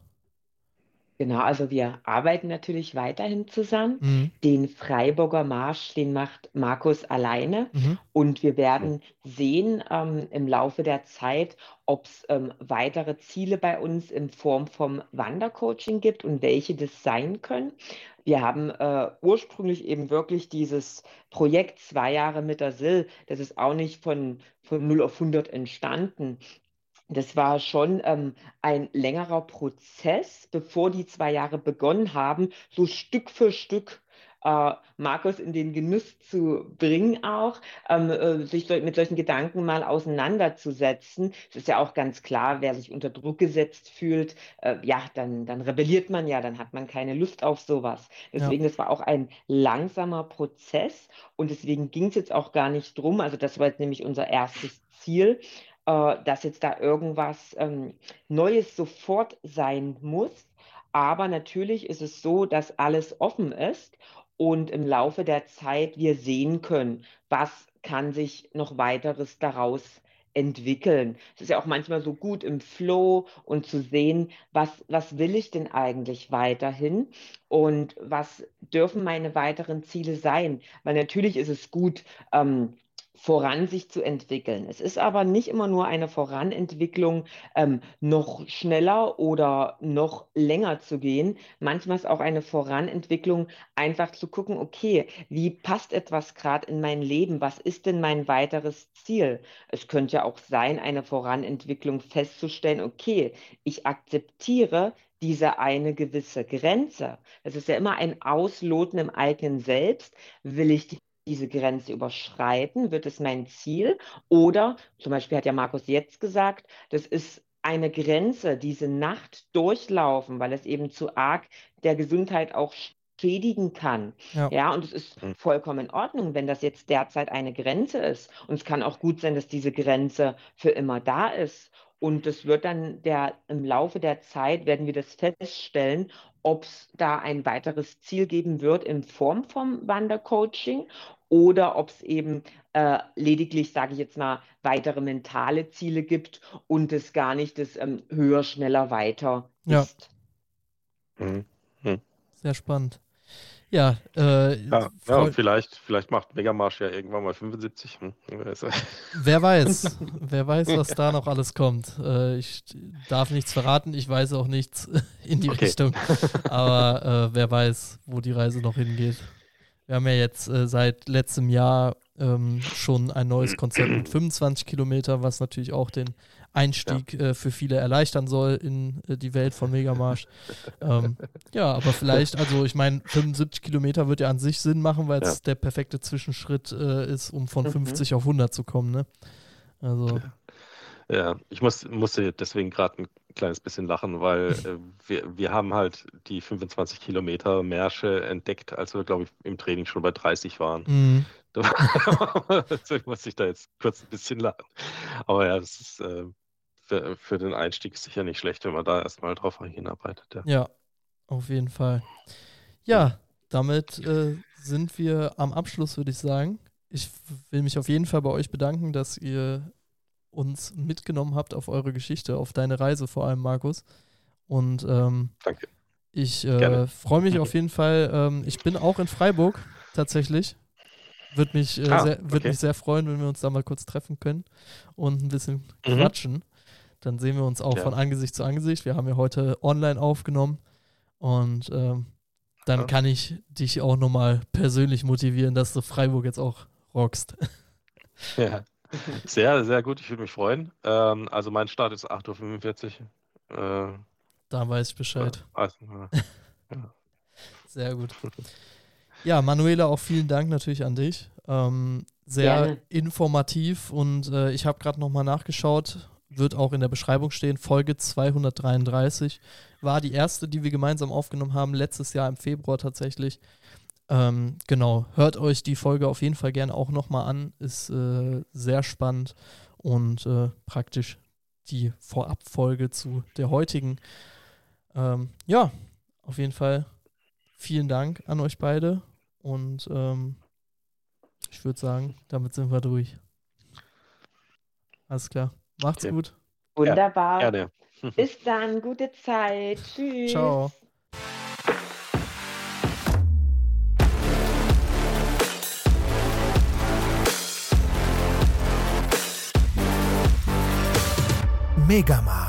Genau, also wir arbeiten natürlich weiterhin zusammen. Mhm. Den Freiburger Marsch, den macht Markus alleine. Mhm. Und wir Mhm. werden sehen ähm, im Laufe der Zeit, ob es ähm, weitere Ziele bei uns in Form vom Wandercoaching gibt und welche das sein können. Wir haben äh, ursprünglich eben wirklich dieses Projekt zwei Jahre mit der Sil, das ist auch nicht von, von null auf hundert entstanden. Das war schon ähm, ein längerer Prozess, bevor die zwei Jahre begonnen haben, so Stück für Stück äh, Markus in den Genuss zu bringen, auch ähm, äh, sich so, mit solchen Gedanken mal auseinanderzusetzen. Es ist ja auch ganz klar, wer sich unter Druck gesetzt fühlt, äh, ja, dann, dann rebelliert man ja, dann hat man keine Lust auf sowas. Ja. Deswegen, das war auch ein langsamer Prozess und deswegen ging es jetzt auch gar nicht drum. Also das war jetzt nämlich unser erstes Ziel, äh, dass jetzt da irgendwas ähm, Neues sofort sein muss. Aber natürlich ist es so, dass alles offen ist und im Laufe der Zeit wir sehen können, was kann sich noch weiteres daraus entwickeln. Es ist ja auch manchmal so gut im Flow und zu sehen, was, was will ich denn eigentlich weiterhin und was dürfen meine weiteren Ziele sein. Weil natürlich ist es gut, ähm, voran sich zu entwickeln. Es ist aber nicht immer nur eine Voranentwicklung, ähm, noch schneller oder noch länger zu gehen. Manchmal ist auch eine Voranentwicklung, einfach zu gucken, okay, wie passt etwas gerade in mein Leben? Was ist denn mein weiteres Ziel? Es könnte ja auch sein, eine Voranentwicklung festzustellen, okay, ich akzeptiere diese eine gewisse Grenze. Es ist ja immer ein Ausloten im eigenen Selbst. Will ich die diese Grenze überschreiten? Wird es mein Ziel? Oder, zum Beispiel hat ja Markus jetzt gesagt, das ist eine Grenze, diese Nacht durchlaufen, weil es eben zu arg der Gesundheit auch schädigen kann. Ja. Ja, und es ist Mhm. vollkommen in Ordnung, wenn das jetzt derzeit eine Grenze ist. Und es kann auch gut sein, dass diese Grenze für immer da ist. Und das wird dann der, im Laufe der Zeit werden wir das feststellen, ob es da ein weiteres Ziel geben wird in Form vom Wandercoaching oder ob es eben äh, lediglich, sage ich jetzt mal, weitere mentale Ziele gibt und es gar nicht das ähm, höher, schneller, weiter Ja, ist. Mhm. Mhm. sehr spannend. Ja, äh, Ja, ja, und freut, vielleicht, vielleicht macht Megamarsch ja irgendwann mal fünfundsiebzig. Hm. wer weiß. wer weiß, wer weiß, was da noch alles kommt. Äh, ich darf nichts verraten, ich weiß auch nichts in die Okay. Richtung, aber äh, wer weiß, wo die Reise noch hingeht. Wir haben ja jetzt äh, seit letztem Jahr ähm, schon ein neues Konzept mit fünfundzwanzig Kilometer, was natürlich auch den Einstieg äh, für viele erleichtern soll in äh, die Welt von Megamarsch. Ähm, ja, aber vielleicht, also ich meine, fünfundsiebzig Kilometer wird ja an sich Sinn machen, weil es Ja. der perfekte Zwischenschritt äh, ist, um von Mhm. fünfzig auf hundert zu kommen. Ne? Also, Ja, ich muss, musste deswegen gerade ein kleines bisschen lachen, weil äh, wir, wir haben halt die fünfundzwanzig Kilometer Märsche entdeckt, als wir, glaube ich, im Training schon bei dreißig waren. mh, Deswegen muss ich da jetzt kurz ein bisschen lachen. Aber ja, das ist äh, für, für den Einstieg sicher nicht schlecht, wenn man da erstmal drauf hinarbeitet. Ja. ja, auf jeden Fall. Hm. Ja, damit äh, sind wir am Abschluss, würde ich sagen. Ich will mich auf jeden Fall bei euch bedanken, dass ihr uns mitgenommen habt auf eure Geschichte, auf deine Reise vor allem, Markus. Und ähm, Danke. ich äh, freue mich auf jeden Fall. Ähm, ich bin auch in Freiburg tatsächlich. Würde mich, äh, ah, sehr, würd okay. mich sehr freuen, wenn wir uns da mal kurz treffen können und ein bisschen Mhm. quatschen. Dann sehen wir uns auch Ja. von Angesicht zu Angesicht. Wir haben ja heute online aufgenommen und ähm, dann Ja. kann ich dich auch nochmal persönlich motivieren, dass du Freiburg jetzt auch rockst. Ja. Sehr, sehr gut. Ich würde mich freuen. Ähm, also mein Start ist acht Uhr fünfundvierzig. Äh, Da weiß ich Bescheid. Ja, also, ja. Sehr gut. Ja, Manuela, auch vielen Dank natürlich an dich. Ähm, sehr Gerne. informativ und äh, ich habe gerade nochmal nachgeschaut, wird auch in der Beschreibung stehen, Folge zweihundertdreiunddreißig war die erste, die wir gemeinsam aufgenommen haben, letztes Jahr im Februar tatsächlich. Ähm, genau, hört euch die Folge auf jeden Fall gerne auch nochmal an, ist äh, sehr spannend und äh, praktisch die Vorabfolge zu der heutigen. Ähm, ja, auf jeden Fall vielen Dank an euch beide und ähm, ich würde sagen, damit sind wir durch. Alles klar. Macht's Okay. gut. Wunderbar. Ja, gerne. Bis dann, gute Zeit. Tschüss. Ciao. Megamarkt.